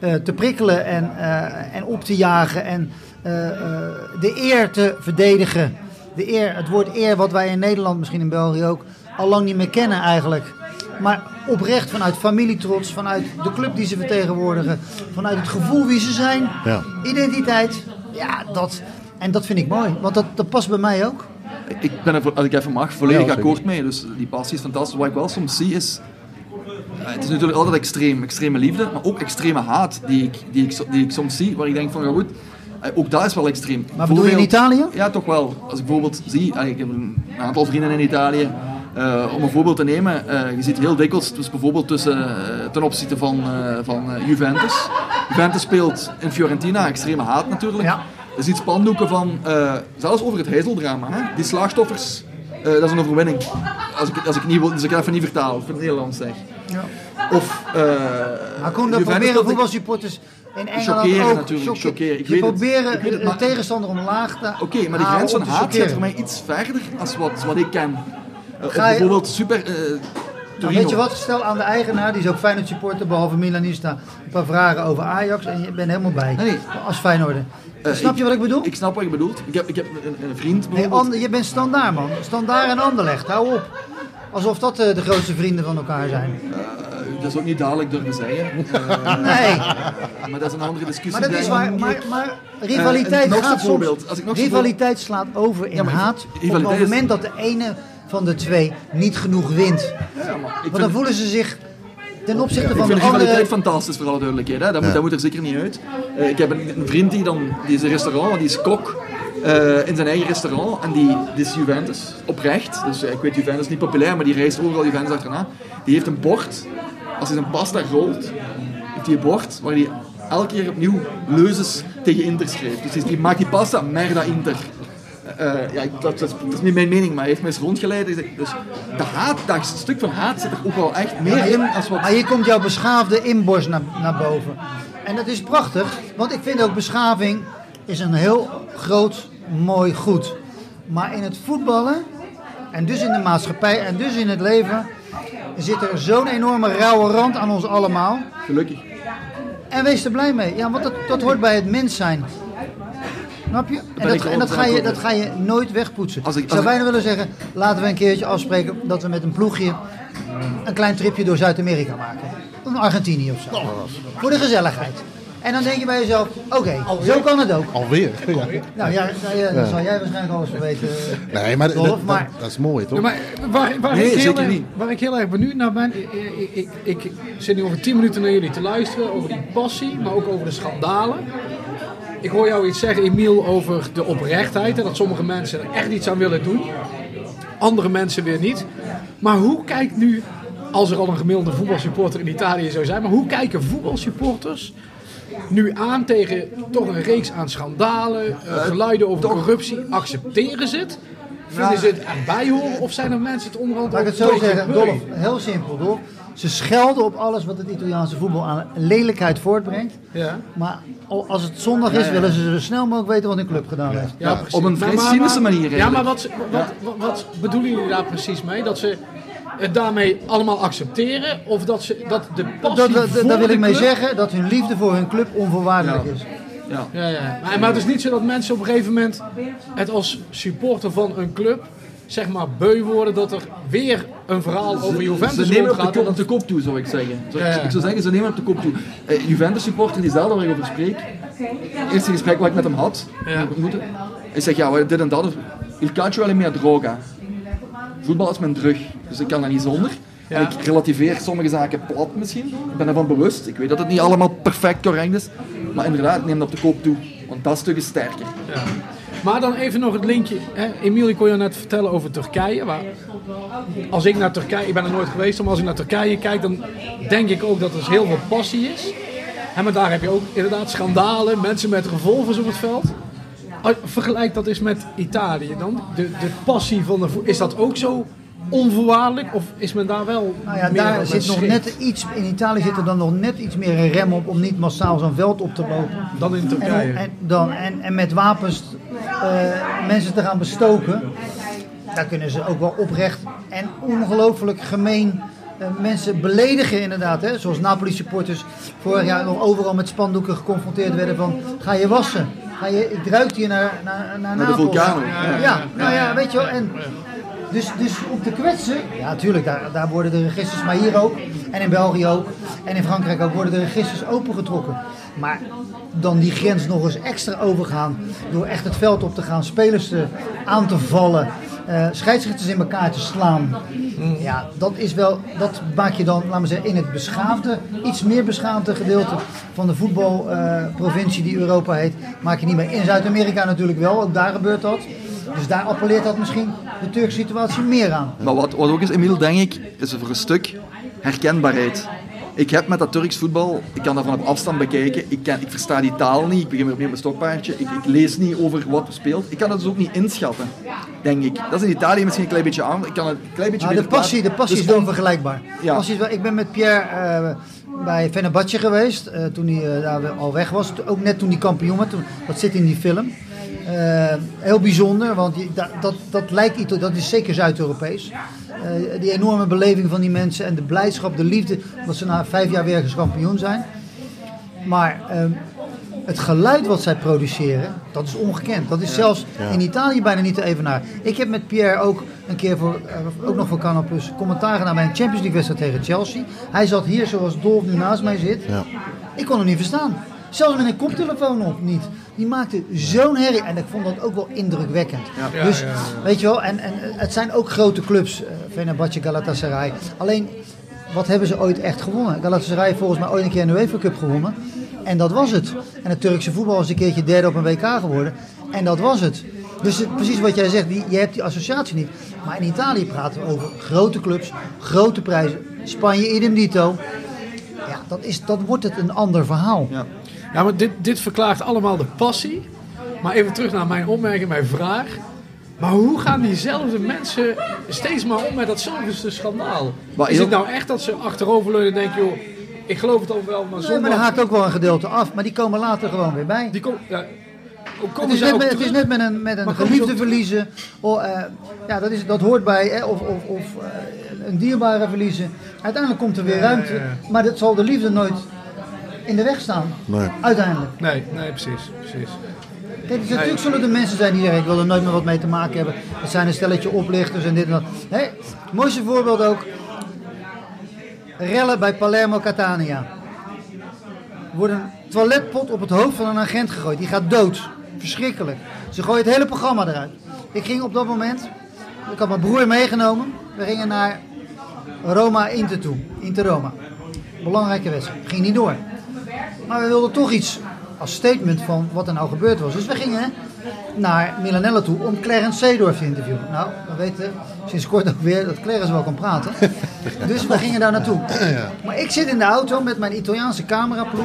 uh, te prikkelen en, uh, en op te jagen en uh, uh, de eer te verdedigen. De eer, het woord eer wat wij in Nederland, misschien in België ook, al lang niet meer kennen eigenlijk. Maar oprecht vanuit familietrots, vanuit de club die ze vertegenwoordigen, vanuit het gevoel wie ze zijn, ja. Identiteit. Ja, dat, en dat vind ik mooi, want dat, dat past bij mij ook. Ik ben er, als ik even mag, volledig ja, akkoord mee. Dus die passie is fantastisch. Wat ik wel soms zie is, het is natuurlijk altijd extreem, extreme liefde, maar ook extreme haat die ik, die ik, die ik soms zie, waar ik denk van, ja goed, ook dat is wel extreem. Maar bedoel je in Italië? Ja, toch wel. Als ik bijvoorbeeld zie, ik heb een aantal vrienden in Italië, uh, om een voorbeeld te nemen, uh, je ziet heel dikwijls, dus bijvoorbeeld tussen, uh, ten opzichte van, uh, van uh, Juventus. Juventus speelt in Fiorentina, extreme haat natuurlijk. Ja. Je ziet spandoeken van, uh, zelfs over het Heizeldrama, hè? Die slachtoffers, uh, dat is een overwinning. Als ik, als ik, niet, als ik even niet vertaal, of in het Nederlands zeg. Ja. Of, uh, maar Koen, dat proberen voetbalsupporters in Engeland chockeren ook. natuurlijk, chockeren. Ik je weet proberen het, ik weet het, de tegenstander omlaag te Oké, okay, maar de grens van haat zit voor mij iets verder als wat, wat ik ken. Uh, of je, bijvoorbeeld super... Uh, nou, weet je wat, stel aan de eigenaar, die is ook Feyenoord supporter, behalve Milanista, een paar vragen over Ajax en je bent helemaal bij, nee, nee. Als Feyenoorder. Uh, snap ik, je wat ik bedoel? Ik snap wat je bedoelt. Ik heb, ik heb een, een vriend bijvoorbeeld... Nee, Ander, je bent Standaard, man. Standaard en Anderlecht, hou op. Alsof dat uh, de grootste vrienden van elkaar zijn. Uh, dat is ook niet dadelijk durven zeggen. Uh, nee. Maar dat is een andere discussie. Maar dat is waar, maar, maar rivaliteit uh, gaat soms, als ik nog rivaliteit slaat over in ja, haat op het moment is... dat de ene van de twee niet genoeg wint. Ja, maar Want dan vind... voelen ze zich... Ten opzichte ja, van ik vind de andere... rivaliteit fantastisch, voor alle duidelijkheid. Hè? Dat, ja. moet, dat moet er zeker niet uit. Uh, ik heb een, een vriend die, dan, die is een restaurant, die is kok uh, in zijn eigen restaurant. En die, die is Juventus, oprecht. Dus uh, ik weet, Juventus is niet populair, maar die reist overal Juventus achterna. Die heeft een bord, als hij zijn pasta rolt, heeft hij een bord waar hij elke keer opnieuw leuzes tegen Inter schrijft. Dus die maakt die pasta merda Inter. Uh, ja, dat, dat, dat is niet mijn mening, maar hij heeft mij eens rondgeleid. Dus de haat, dat stuk van haat zit er ook wel echt meer in als wat... Maar hier komt jouw beschaafde inborst naar, naar boven. En dat is prachtig, want ik vind ook beschaving is een heel groot, mooi goed. Maar in het voetballen, en dus in de maatschappij, en dus in het leven, zit er zo'n enorme rauwe rand aan ons allemaal. Gelukkig. En wees er blij mee, ja, want dat, dat hoort bij het mens zijn. Snap je? En, dat, en dat, ga je, dat ga je nooit wegpoetsen. Als ik, als ik zou bijna willen zeggen, laten we een keertje afspreken dat we met een ploegje een klein tripje door Zuid-Amerika maken. Een Argentinië of zo. Oh. Voor de gezelligheid. En dan denk je bij jezelf, oké, okay, zo kan het ook. Alweer? Ja. Nou ja, dan ja, zal jij waarschijnlijk alles van weten. Nee, maar, Dolf, dat, maar dat is mooi, toch? Ja, maar waar, waar, nee, ik heel erg, waar ik heel erg benieuwd naar ben, ik, ik, ik, ik zit nu over tien minuten naar jullie te luisteren, over die passie, maar ook over de schandalen. Ik hoor jou iets zeggen, Emiel, over de oprechtheid en dat sommige mensen er echt iets aan willen doen. Andere mensen weer niet. Maar hoe kijkt nu, als er al een gemiddelde voetbalsupporter in Italië zou zijn, maar hoe kijken voetbalsupporters nu aan tegen toch een reeks aan schandalen, uh, geluiden over corruptie? Accepteren ze het? Vinden ze het erbij horen of zijn er mensen het onderhand? Laat ik het zo zeggen, Dolf, heel simpel, Dolf. Ze schelden op alles wat het Italiaanse voetbal aan lelijkheid voortbrengt. Ja. Maar als het zondag is, ja, ja. willen ze zo snel mogelijk weten wat hun club gedaan heeft. Ja, ja, op een vrij cynische manier. Eigenlijk. Ja, maar wat, wat, wat, wat bedoelen jullie daar precies mee? Dat ze het daarmee allemaal accepteren? Of dat, ze, dat de passie dat, dat, voor Daar wil de ik mee club... zeggen dat hun liefde voor hun club onvoorwaardelijk ja. is. Ja. Ja, ja. Maar, maar het is niet zo dat mensen op een gegeven moment het als supporter van een club zeg maar beu worden dat er weer een verhaal over Juventus gaat. Ze nemen op de, kop, op de kop toe, zou ik zeggen. Zou, ja, ja. Ik zou zeggen, ze nemen op de kop toe. Uh, Juventus supporter, die zelf waar ik over spreek, het eerste gesprek wat ik met hem had, ja. hij zegt, ja, dit en dat, il calcio è mia droga. Voetbal is mijn drug, dus ik kan daar niet zonder. Ja. En ik relativeer sommige zaken plat misschien, ik ben ervan bewust, ik weet dat het niet allemaal perfect correct is, maar inderdaad, neem dat op de kop toe, want dat stuk is sterker. Ja. Maar dan even nog het linkje. Hè? Emiel, ik kon je net vertellen over Turkije. Waar, als ik naar Turkije, ik ben er nooit geweest, maar als ik naar Turkije kijk, dan denk ik ook dat er heel veel passie is. En maar daar heb je ook inderdaad schandalen, mensen met revolvers op het veld. Vergelijk dat eens met Italië dan. De, de passie van de voet, is dat ook zo onvoorwaardelijk? Of is men daar wel nou ja, meer daar zit nog net iets, in Italië zit er dan nog net iets meer een rem op om niet massaal zo'n veld op te lopen. Dan in Turkije. En, en, dan, en, en met wapens uh, mensen te gaan bestoken. Daar kunnen ze ook wel oprecht en ongelooflijk gemeen uh, mensen beledigen inderdaad. Hè? Zoals Napoli-supporters vorig jaar nog overal met spandoeken geconfronteerd werden van... Ga je wassen? Ga je, ik ruik hier naar, naar, naar, Naar Napels. de vulkaan. Ja, ja, ja, nou ja, weet je wel. En dus, dus om te kwetsen, ja natuurlijk, daar, daar worden de registers, maar hier ook. En in België ook. En in Frankrijk ook worden de registers opengetrokken. Maar dan die grens nog eens extra overgaan door echt het veld op te gaan, spelers te, aan te vallen, uh, scheidsrechters in elkaar te slaan. Mm. Ja, dat is wel, dat maak je dan, laten we zeggen, in het beschaafde, iets meer beschaafde gedeelte van de voetbalprovincie uh, die Europa heet, maak je niet meer. In Zuid-Amerika natuurlijk wel, ook daar gebeurt dat. Dus daar appelleert dat misschien de Turkse situatie meer aan. Maar wat, wat ook is, Emiel, denk ik, is voor een stuk herkenbaarheid. Ik heb met dat Turks voetbal, ik kan dat van op afstand bekijken, ik, ken, ik versta die taal niet, ik begin weer op mijn stokpaardje, ik, ik lees niet over wat er speelt. Ik kan dat dus ook niet inschatten, denk ik. Dat is in Italië misschien een klein beetje aan, ik kan het een klein beetje... Nou, de passie, de passie dus is wel vergelijkbaar. Ja. Passie is wel, ik ben met Pierre uh, bij Fenerbahce geweest, uh, toen hij uh, daar al weg was, ook net toen hij kampioen werd, dat zit in die film. Uh, heel bijzonder, want die, dat, dat, dat lijkt, dat is zeker Zuid-Europees. Uh, die enorme beleving van die mensen en de blijdschap, de liefde, dat ze na vijf jaar weer eens kampioen zijn. Maar uh, het geluid wat zij produceren, dat is ongekend. Dat is ja. zelfs ja. in Italië bijna niet te evenaar. Ik heb met Pierre ook een keer, voor, uh, ook nog voor Canal Plus, commentaar gedaan bij een Champions League wedstrijd tegen Chelsea. Hij zat hier zoals Dolf nu naast mij zit. Ja. Ik kon hem niet verstaan. Zelfs met een koptelefoon op niet. Die maakte zo'n herrie. En ik vond dat ook wel indrukwekkend. Ja. Dus, ja, ja, ja. weet je wel, en, en het zijn ook grote clubs. Uh, Fenerbahce, Galatasaray. Alleen, wat hebben ze ooit echt gewonnen? Galatasaray heeft volgens mij ooit een keer een UEFA Cup gewonnen. En dat was het. En het Turkse voetbal is een keertje derde op een W K geworden. En dat was het. Dus het, precies wat jij zegt, die, je hebt die associatie niet. Maar in Italië praten we over grote clubs, grote prijzen. Spanje, idem dito. Ja, dat, is, dat wordt het een ander verhaal. Ja. Ja, maar dit, dit verklaart allemaal de passie. Maar even terug naar mijn opmerking, mijn vraag. Maar hoe gaan diezelfde mensen steeds maar om met datzelfde schandaal? Maar is het nou echt dat ze achteroverleunen en denken, joh, ik geloof het ook wel, maar zonder... Nee, maar dan haakt ook wel een gedeelte af, maar die komen later gewoon weer bij. Die kom, ja, het, is net met, het is net met een, met een geliefde verliezen. Oh, uh, ja, dat, is, dat hoort bij, hè, of, of, of uh, een dierbare verliezen. Uiteindelijk komt er weer ruimte, ja, ja, ja. Maar dat zal de liefde nooit in de weg staan, nee. Uiteindelijk. Nee, nee, precies, precies. Kijk, dus natuurlijk nee. zullen er mensen zijn die zeggen, ik wil er nooit meer wat mee te maken hebben. Het zijn een stelletje oplichters en dit en dat. Hey, het mooiste voorbeeld ook, rellen bij Palermo Catania. Er wordt een toiletpot op het hoofd van een agent gegooid, die gaat dood. Verschrikkelijk. Ze gooien het hele programma eruit. Ik ging op dat moment, ik had mijn broer meegenomen, we gingen naar Roma Inter toe, Inter Roma. Belangrijke wedstrijd, ging niet door. Maar we wilden toch iets als statement van wat er nou gebeurd was. Dus we gingen naar Milanello toe om Clarence Seedorf te interviewen. Nou, we weten sinds kort ook weer dat Clarence wel kan praten. Dus we gingen daar naartoe. Maar ik zit in de auto met mijn Italiaanse cameraploeg.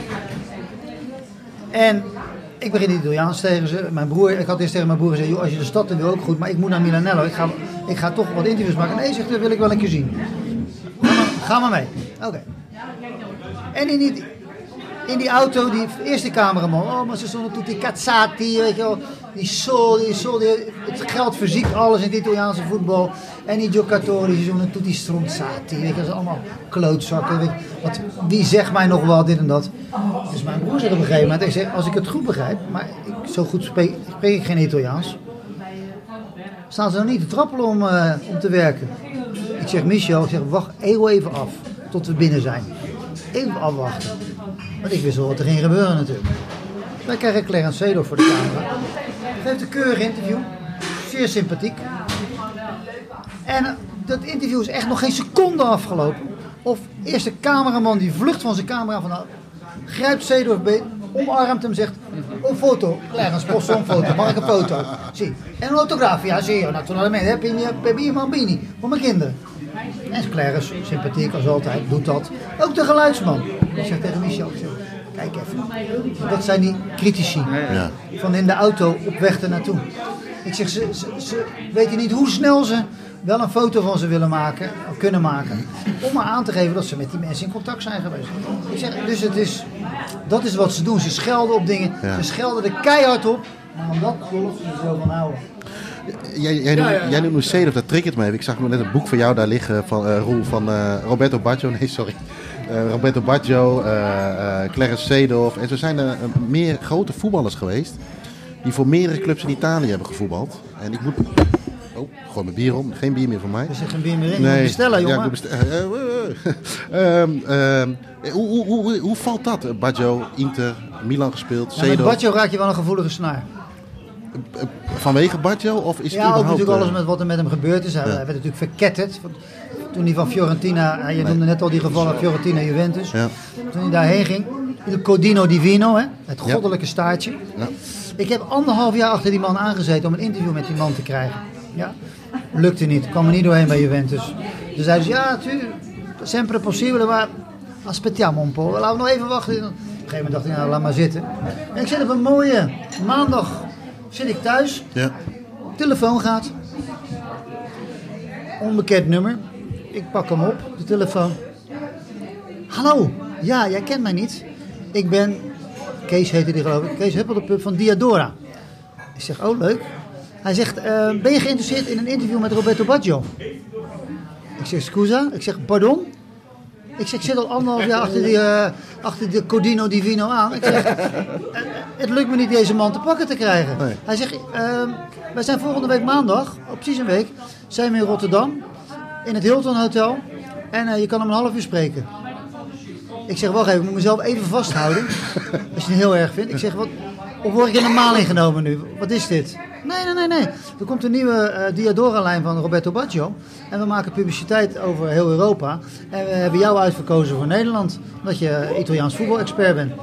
En ik begin in het Italiaans tegen ze. Mijn broer, ik had eerst tegen mijn broer gezegd, joh, als je de stad in wil ook goed, maar ik moet naar Milanello. Ik ga, ik ga toch wat interviews maken. Nee, zegt, dat wil ik wel een keer zien. Ga maar, ga maar mee. Oké. Okay. En in die, in die auto, die eerste cameraman, oh, maar ze sono tutti cazzati, weet je wel, die soldi, soldi, het geld verziekt alles in het Italiaanse voetbal. En die giocatori, die sono tutti stronzati, weet je, dat zijn allemaal klootzakken, weet je. Wat, wie zegt mij nog wel dit en dat? Dus mijn broer zegt op een gegeven moment, ik zeg, als ik het goed begrijp, maar ik, zo goed spreek, spreek ik geen Italiaans, staan ze nou niet te trappelen om, uh, om te werken. Ik zeg, Michel, ik zeg, wacht heel even af, tot we binnen zijn. Even afwachten. Want ik wist wel wat er ging gebeuren natuurlijk. Wij krijgen Clarence Seedorf voor de camera. Geeft een keurig interview. Zeer sympathiek. En dat interview is echt nog geen seconde afgelopen. Of eerst de cameraman die vlucht van zijn camera vandaan. Grijpt Seedorf beet, omarmt hem, zegt, een foto. Clarence, posto een foto. Mag ik een foto? Zie. En een autograaf. Ja, zie je. Naturalmente. Per i bambini. Voor mijn kinderen. En Clarence, sympathiek als altijd, doet dat. Ook de geluidsman. Ik zeg tegen Michel, ik zeg, kijk even. Dat zijn die critici. Ja. Van in de auto op weg ernaartoe. Ik zeg, ze, ze, ze weten niet hoe snel ze wel een foto van ze willen maken, of kunnen maken. Om maar aan te geven dat ze met die mensen in contact zijn geweest. Ik zeg, dus het is, dat is wat ze doen. Ze schelden op dingen. Ja. Ze schelden er keihard op. Maar omdat geloof ze er zo van houden. Jij, jij, Ja, ja, ja. jij noemt nu Seedorf, dat triggert me even. Ik zag net een boek van jou daar liggen, van uh, Roel, van uh, Roberto Baggio. Nee, sorry. Uh, Roberto Baggio, uh, uh, Clarence Seedorf. En zo zijn er uh, meer grote voetballers geweest die voor meerdere clubs in Italië hebben gevoetbald. En ik moet... Oh, gooi mijn bier om. Geen bier meer voor mij. Er zit geen bier meer in. Nee. Moet bestellen, jongen. Ja, ik moet bestellen. Uh, um, um, hoe, hoe, hoe, hoe valt dat? Baggio, Inter, Milan gespeeld, Ja, met Seedorf. Baggio raak je wel een gevoelige snaar. Vanwege Baggio? Of is het Ja, ook überhaupt... natuurlijk alles uh, met wat er met hem gebeurd is. Hij, Ja. hij werd natuurlijk verketterd. Toen hij van Fiorentina, je noemde net al die gevallen Fiorentina-Juventus. Ja. Toen hij daarheen ging, il Codino Divino, hè, het goddelijke staartje. Ja. Ik heb anderhalf jaar achter die man aangezeten om een interview met die man te krijgen. Ja. Lukte niet, kwam er niet doorheen bij Juventus. Dus zei ze, ja, tuurlijk, sempre possibile, maar aspettiamo un po'. Laten we nog even wachten. Op een gegeven moment dacht ik, nou, laat maar zitten. En ik zit op een mooie maandag, zit ik thuis, Ja. telefoon gaat. Onbekend nummer. Ik pak hem op, de telefoon. Hallo, ja, jij kent mij niet. Ik ben, Kees heette die geloof ik, Kees Huppeldepup van Diadora. Ik zeg, oh leuk. Hij zegt, uh, ben je geïnteresseerd in een interview met Roberto Baggio? Ik zeg, scusa? Ik zeg, pardon? Ik zeg, ik zit al anderhalf jaar achter, die, uh, achter de Codino Divino aan. Ik zeg, uh, het lukt me niet deze man te pakken te krijgen. Nee. Hij zegt, uh, wij zijn volgende week maandag, op precies een week, zijn we in Rotterdam, in het Hilton Hotel. En uh, je kan hem een half uur spreken. Ik zeg, wacht even, ik moet mezelf even vasthouden. Als je het heel erg vindt. Ik zeg, wat, of word ik in de maal ingenomen nu? Wat is dit? Nee, nee, nee, nee. Er komt een nieuwe uh, Diadora-lijn van Roberto Baggio. En we maken publiciteit over heel Europa. En we hebben jou uitverkozen voor Nederland. Omdat je Italiaans voetbalexpert bent.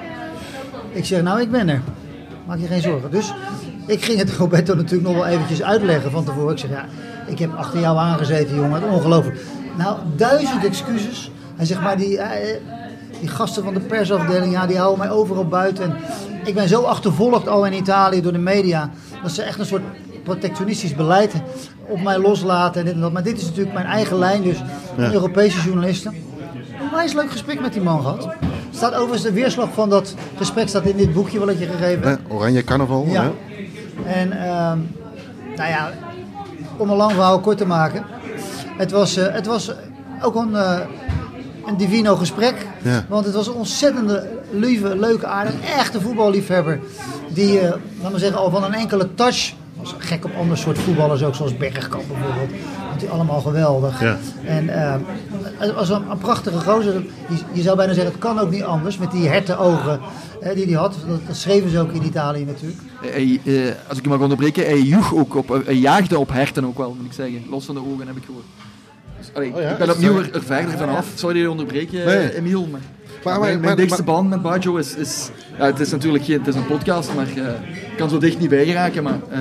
Ik zeg, nou, ik ben er. Maak je geen zorgen. Dus ik ging het Roberto natuurlijk nog wel eventjes uitleggen van tevoren. Ik zeg, ja, ik heb achter jou aangezeten, jongen. Het is ongelooflijk. Nou, duizend excuses. Hij zegt, maar die, uh, die gasten van de persafdeling, ja, die houden mij overal buiten. En ik ben zo achtervolgd al in Italië door de media, dat ze echt een soort protectionistisch beleid op mij loslaten en dit en dat. Maar dit is natuurlijk mijn eigen lijn, dus ja. Europese journalisten. Een wijs leuk gesprek met die man gehad. Staat overigens de weerslag van dat gesprek staat in dit boekje wat ik je gegeven heb. Ja, Oranje Carnaval. Ja. Ja. En uh, nou ja, om een lang verhaal kort te maken. Het was, uh, het was ook een, uh, een divino gesprek. Ja. Want het was een ontzettende lieve, leuke, aardige, echte voetballiefhebber. Die, uh, laten we zeggen, al van een enkele touch... was gek op ander soort voetballers ook, zoals Bergkamp bijvoorbeeld. Dat die allemaal geweldig. Ja. En uh, het was een, een prachtige gozer. Je, je zou bijna zeggen, het kan ook niet anders. Met die hertenogen uh, die hij had. Dat, dat schreven ze ook in Italië natuurlijk. Hij, uh, als ik je mag onderbreken, hij joeg ook op, hij jaagde op herten ook wel, moet ik zeggen. Los van de ogen heb ik gehoord. Dus, allee, Oh ja? ik ben opnieuw er, er verder vanaf. Sorry dat je onderbreken, Nee. Emiel. Maar, Maar- mijn maar- mijn dichtste maar- band met Baggio is... is ja, het is natuurlijk geen, het is een podcast, maar uh, ik kan zo dicht niet bij geraken. Maar uh,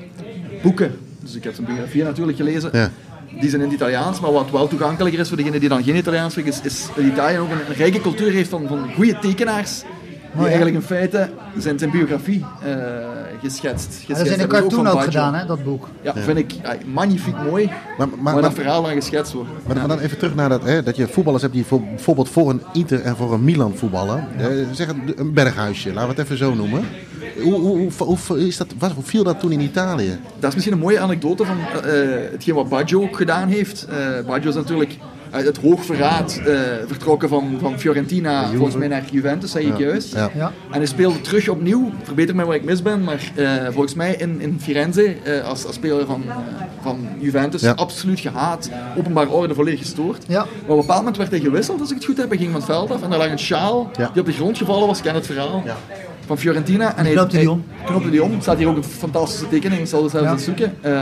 boeken, dus ik heb zijn biografie natuurlijk gelezen. Ja. Die zijn in het Italiaans, maar wat wel toegankelijker is voor degenen die dan geen Italiaans spreken, is, is dat Italië ook een, een rijke cultuur heeft van, van goede tekenaars. Die ja. eigenlijk in feite zijn, zijn biografie uh, geschetst. geschetst Ja, dat is in een hebben, ook cartoon van ook Baggio. gedaan, hè, dat boek. Ja, vind ik ja, magnifiek mooi, Maar, maar, maar, dat maar, verhaal dan geschetst wordt. maar, maar dan even terug naar dat, hè, dat je voetballers hebt die voor, bijvoorbeeld voor een Inter en voor een Milan voetballen. Eh, zeg een, een berghuisje, laten we het even zo noemen. Hoe, hoe, hoe, hoe, is dat, wat, hoe viel dat toen in Italië? Dat is misschien een mooie anekdote van uh, hetgeen wat Baggio ook gedaan heeft. Uh, Baggio is natuurlijk uit het hoogverraad uh, vertrokken van, van Fiorentina, volgens mij naar Juventus, zeg ik Ja. juist. Ja. Ja. En hij speelde terug opnieuw, verbeter mij waar ik mis ben, maar uh, volgens mij in, in Firenze uh, als, als speler van, uh, van Juventus. Ja. Absoluut gehaat, openbaar orde volledig gestoord. Ja. Maar op een bepaald moment werd hij gewisseld, als ik het goed heb. Hij ging van het veld af en daar lag een sjaal Ja. die op de grond gevallen was, ken het verhaal. Ja. Van Fiorentina. En hij knopte die om. hij knopte die om. Staat hier ook een fantastische tekening, ik zal het zelfs Ja. eens zoeken. Uh,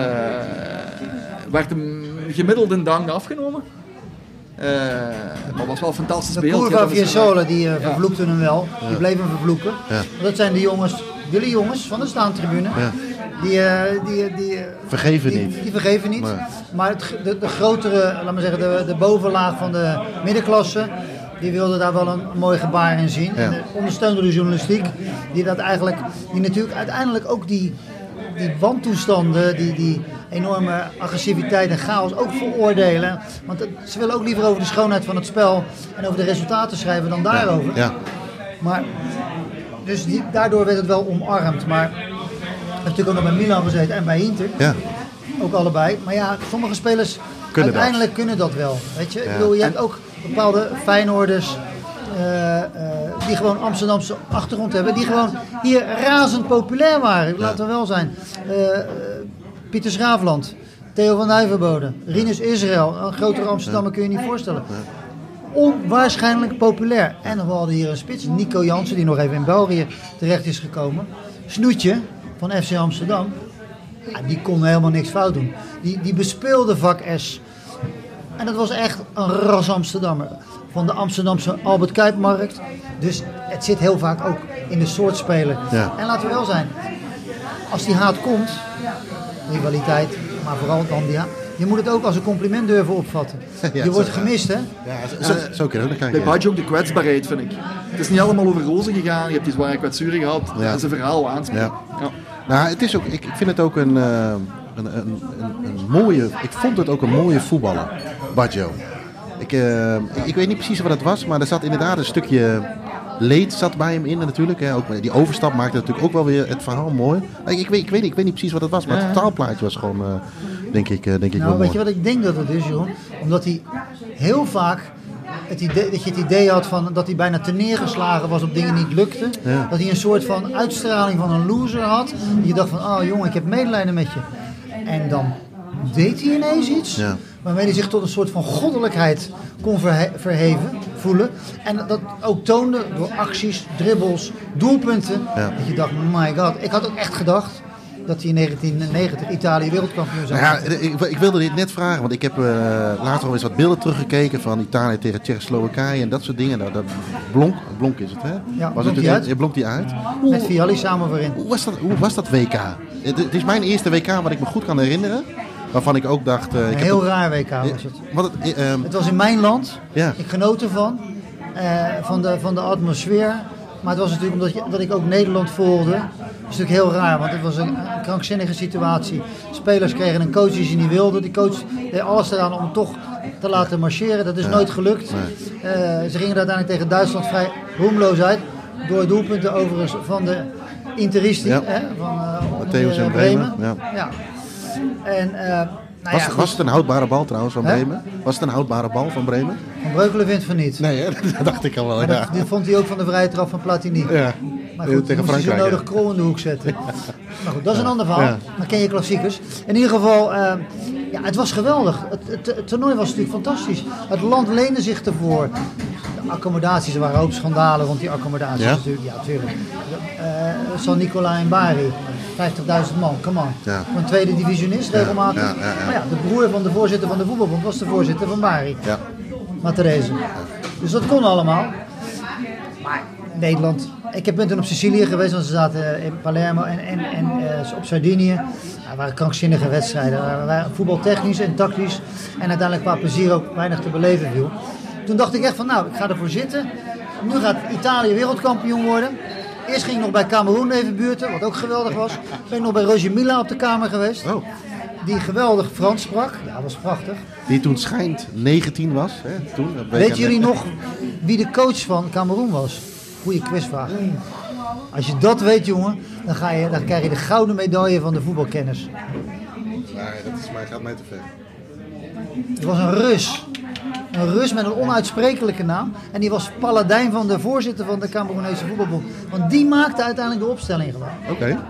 werd hem gemiddeld in dank afgenomen. Uh, maar was wel een fantastisch De beeld. Curva Ja, dat is- Fiesole, die uh, vervloekten hem wel. Die bleven hem vervloeken. Ja. Want dat zijn de jongens, jullie jongens van de staantribune. Ja. Die, uh, die, die, uh, Vergeven die, niet. Die vergeven niet. Nee. Maar het, de, de grotere, laat maar zeggen, de, de bovenlaag van de middenklasse, die wilde daar wel een mooi gebaar in zien. Ja. En de ondersteunde de journalistiek, die dat eigenlijk, die natuurlijk uiteindelijk ook die, die wantoestanden, die, die enorme agressiviteit en chaos ook veroordelen. Want het, ze willen ook liever over de schoonheid van het spel en over de resultaten schrijven dan daarover. Ja. Maar, dus die, daardoor werd het wel omarmd. Maar heeft natuurlijk ook nog bij Milan gezeten en bij Inter. Ja. Ook allebei. Maar ja, sommige spelers Kunnen uiteindelijk dat. kunnen dat wel. Weet je? Ja. Ik bedoel, je hebt ook bepaalde Feyenoorders uh, uh, die gewoon Amsterdamse achtergrond hebben. Die gewoon hier razend populair waren. Laten we wel zijn. Uh, uh, Pieter Schraafland, Theo van Nijverboden, Rinus Israël. Een grotere Amsterdammer kun je niet voorstellen. Onwaarschijnlijk populair. En dan hadden we hier een spits, Nico Jansen, die nog even in België terecht is gekomen. Snoetje van F C Amsterdam. Ja, die kon helemaal niks fout doen. Die, die bespeelde vak S. En dat was echt een ras Amsterdammer. Van de Amsterdamse Albert Kuipmarkt. Dus het zit heel vaak ook in de soort spelen. Ja. En laten we wel zijn. Als die haat komt, rivaliteit, maar vooral dan die haat. Je moet het ook als een compliment durven opvatten. Ja, je wordt zo, gemist, hè? Ja, zo, zo kun je ook naar kijken. Bij Badje ook de kwetsbaarheid, vind ik. Het is niet allemaal over rozen gegaan. Je hebt die zware kwetsuren gehad. Ja. Dat is een verhaal aanspreken. Ja. Ja. Nou, het is ook, ik, ik vind het ook een, uh, een, een, een, een mooie, ik vond het ook een mooie voetballer, Baggio. Ik, uh, ik, ik weet niet precies wat het was, maar er zat inderdaad een stukje leed zat bij hem in natuurlijk. Hè. Ook, die overstap maakte natuurlijk ook wel weer het verhaal mooi. Ik, ik, weet, ik, weet, ik weet niet precies wat het was, maar het totaalplaatje was gewoon, uh, denk ik, uh, denk ik nou, wel weet mooi. je wat ik denk dat het is, Jeroen? Omdat hij heel vaak het idee, dat je het idee had van dat hij bijna te neergeslagen was op dingen niet lukten. Ja. Dat hij een soort van uitstraling van een loser had. Dat je dacht van, oh jongen, ik heb medelijden met je. En dan deed hij ineens iets Ja. waarmee hij zich tot een soort van goddelijkheid kon verhe- verheven, voelen. En dat ook toonde door acties, dribbles, doelpunten. Ja. Dat je dacht, my god. Ik had ook echt gedacht dat hij in negentien negentig Italië wereldkampioen zou Nou ja, worden. ik, ik wilde dit net vragen, want ik heb uh, later al eens wat beelden teruggekeken van Italië tegen Tsjechoslowakije en dat soort dingen. Nou, dat blonk, blonk is het, hè? Ja, was blonk het die uit? Ja, blonk die uit. Met Vialli samen voorin. Hoe was dat, hoe was dat W K? Het, het is mijn eerste W K wat ik me goed kan herinneren. Waarvan ik ook dacht... Uh, Een ik heel heb raar W K was het. Wat het, uh, um, Het was in mijn land. Ja. Ik genoot ervan. Uh, van, de, van de atmosfeer. Maar het was natuurlijk omdat, je, omdat ik ook Nederland volgde. Dat is natuurlijk heel raar, want het was een, een krankzinnige situatie. Spelers kregen een coach die ze niet wilden. Die coach deed alles eraan om toch te laten marcheren. Dat is Ja. nooit gelukt. Nee. Uh, ze gingen er uiteindelijk tegen Duitsland vrij roemloos uit. Door doelpunten overigens van de Interisti. Ja. Hè, van uh, Matthäus en Bremen. Ja. Ja. En... Uh, Nou was, ja, was het een houdbare bal trouwens van Hè? Bremen? Was het een houdbare bal van Bremen? Van Breukelen vindt van niet. Nee, hè? Dat dacht ik al wel. Maar Ja. dat, dit vond hij ook van de vrije trap van Platini. Ja. Maar goed, Tegen moest hij zo Frankrijk, nodig ja. Krol in de hoek zetten. Maar goed, dat is een ander verhaal. Ja. Dan ken je klassiekers. In ieder geval, uh, ja, het was geweldig. Het, het, het toernooi was natuurlijk fantastisch. Het land leende zich ervoor. De accommodaties, er waren ook schandalen rond die accommodaties Ja? natuurlijk. Ja, natuurlijk. Uh, San Nicola en Bari. vijftigduizend man, come on. Ja. Voor een tweede divisionist regelmatig. ja, ja, ja. Maar ja, de broer van de voorzitter van de voetbalbond was de voorzitter van Bari. Ja. Matherese. Dus dat kon allemaal. Maar Nederland. Ik ben toen op Sicilië geweest, want ze zaten in Palermo en, en, en uh, op Sardinië. Ja, het waren krankzinnige wedstrijden. We waren voetbaltechnisch en tactisch. En uiteindelijk qua plezier ook weinig te beleven viel. Toen dacht ik echt van, nou, ik ga ervoor zitten. Nu gaat Italië wereldkampioen worden. Eerst ging ik nog bij Cameroen even buurten, wat ook geweldig was. Ben ik nog bij Roger Mila op de kamer geweest. Oh. Die geweldig Frans sprak. Ja, dat was prachtig. Die toen schijnt negentien was. Hè? Toen, dat weet Weet ik jullie net. nog wie de coach van Cameroen was? Goeie quizvraag. Als je dat weet, jongen, dan, ga je, dan krijg je de gouden medaille van de voetbalkennis. Nee, dat is maar, gaat mij te ver. Het was een Rus. Een Rus met een onuitsprekelijke naam. En die was paladijn van de voorzitter van de Cameroenese voetbalbond. Want die maakte uiteindelijk de opstelling gewoon. Oké. Okay.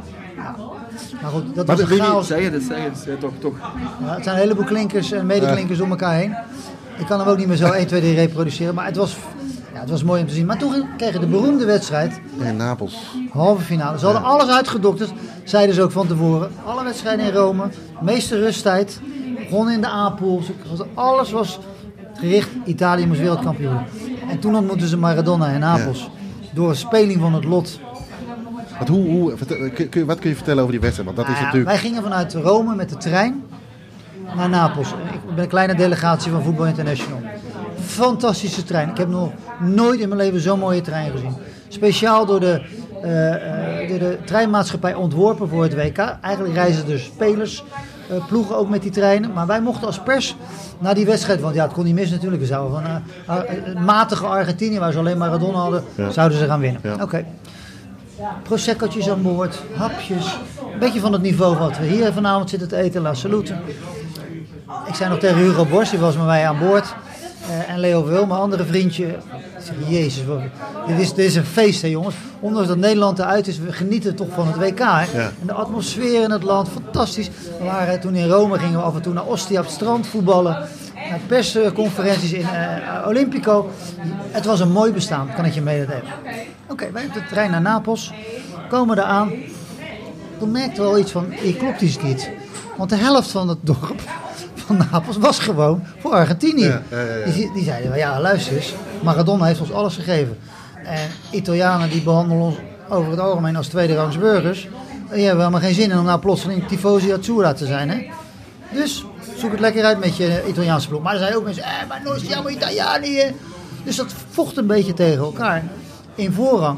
Maar goed, dat Maar was wil een je- chaos. Zeg het, zeg het, zeg het toch, toch. Ja, het zijn een heleboel klinkers en medeklinkers om elkaar heen. Ik kan hem ook niet meer zo één, twee, drie reproduceren. Maar het was, ja, het was mooi om te zien. Maar toen kregen de beroemde wedstrijd, In Napels. halve finale. Ze hadden alles uitgedokterd, zeiden ze ook van tevoren. Alle wedstrijden in Rome, meeste rusttijd, gewonnen in de A-pool. Alles was gericht, Italië moest wereldkampioen. En toen ontmoetten ze Maradona in Napels. Door een speling van het lot. Wat, hoe, hoe, vertel- kun, kun, wat kun je vertellen over die wedstrijd? Want dat Nou is ja, natuurlijk... Wij gingen vanuit Rome met de trein naar Napels. Ik ben een kleine delegatie van Voetbal International. Fantastische trein. Ik heb nog nooit in mijn leven zo'n mooie trein gezien. Speciaal door de, uh, uh, door de treinmaatschappij ontworpen voor het W K. Eigenlijk reizen de spelers, uh, ploegen ook met die treinen. Maar wij mochten als pers naar die wedstrijd, want ja, het kon niet mis natuurlijk. We zouden van uh, uh, uh, matige Argentinië, waar ze alleen Maradona hadden, Ja. zouden ze gaan winnen. Ja. Oké. Prosecco'tjes aan boord, hapjes. Een beetje van het niveau wat we hier vanavond zitten te eten. La salute. Ik zei nog tegen Hugo Borst, die was met mij aan boord. Uh, en Leo Wil, mijn andere vriendje. Ik zeg, jezus, wat, dit, is, dit is een feest, hè jongens. Ondanks dat Nederland eruit is, we genieten toch van het W K. Hè? Ja. En de atmosfeer in het land, fantastisch. We waren toen in Rome, gingen we af en toe naar Ostia op het strand voetballen. Naar persconferenties in uh, Olympico. Het was een mooi bestaan, kan ik je mededelen. Oké, okay, wij op de trein naar Napels, komen daar aan. Toen merkten we wel iets van, hier klopt iets niet. Want de helft van het dorp van Napels was gewoon voor Argentinië. Ja, ja, ja, ja. Die, die zeiden, ja luister eens, Maradona heeft ons alles gegeven. En Italianen die behandelen ons over het algemeen als tweederangs burgers. Die hebben helemaal geen zin in om nou plotseling tifosi azzurra te zijn. Hè? Dus zoek het lekker uit met je Italiaanse ploeg. Maar er zijn ook mensen, eh, maar noi siamo Italiani. Dus dat vocht een beetje tegen elkaar. In voorrang.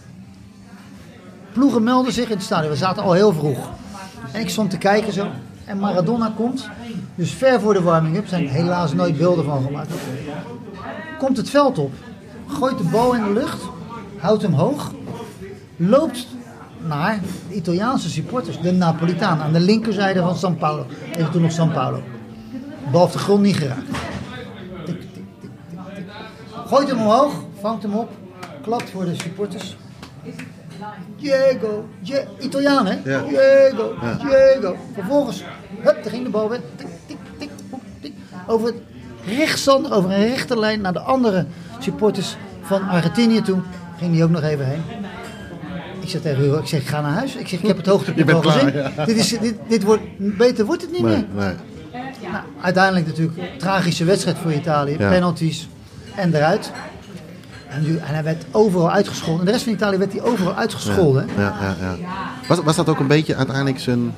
Ploegen melden zich in het stadion. We zaten al heel vroeg. En ik stond te kijken zo. En Maradona komt. Dus ver voor de warming-up. Zijn helaas nooit beelden van gemaakt. Komt het veld op. Gooit de bal in de lucht. Houdt hem hoog. Loopt naar de Italiaanse supporters. De Napolitaan. Aan de linkerzijde van San Paolo. Even toen nog San Paolo. Bal op de grond niet geraakt. Tik, tik, tik, tik, tik. Gooit hem omhoog. Vangt hem op. Klapt voor de supporters. Diego, Je- Italiaan hè? Ja. Diego, ja. Diego. Vervolgens, hup, daar ging de bal weg. Tik, tik, tik, tik. Over het rechtstander, over een rechte lijn naar de andere supporters van Argentinië toe. Ging die ook nog even heen. Ik zeg tegen Hugo, ik zeg, ik ga naar huis. Ik zeg, ik heb het hoogtepunt al gezien. Ja. Dit, is, dit, dit wordt, beter wordt het niet nee, meer. Nee. Nou, uiteindelijk natuurlijk een tragische wedstrijd voor Italië. Ja. Penalties en eruit. En, nu, en hij werd overal uitgescholden. In de rest van Italië werd hij overal uitgescholden. Ja, ja, ja, ja. Was, was dat ook een beetje uiteindelijk zijn...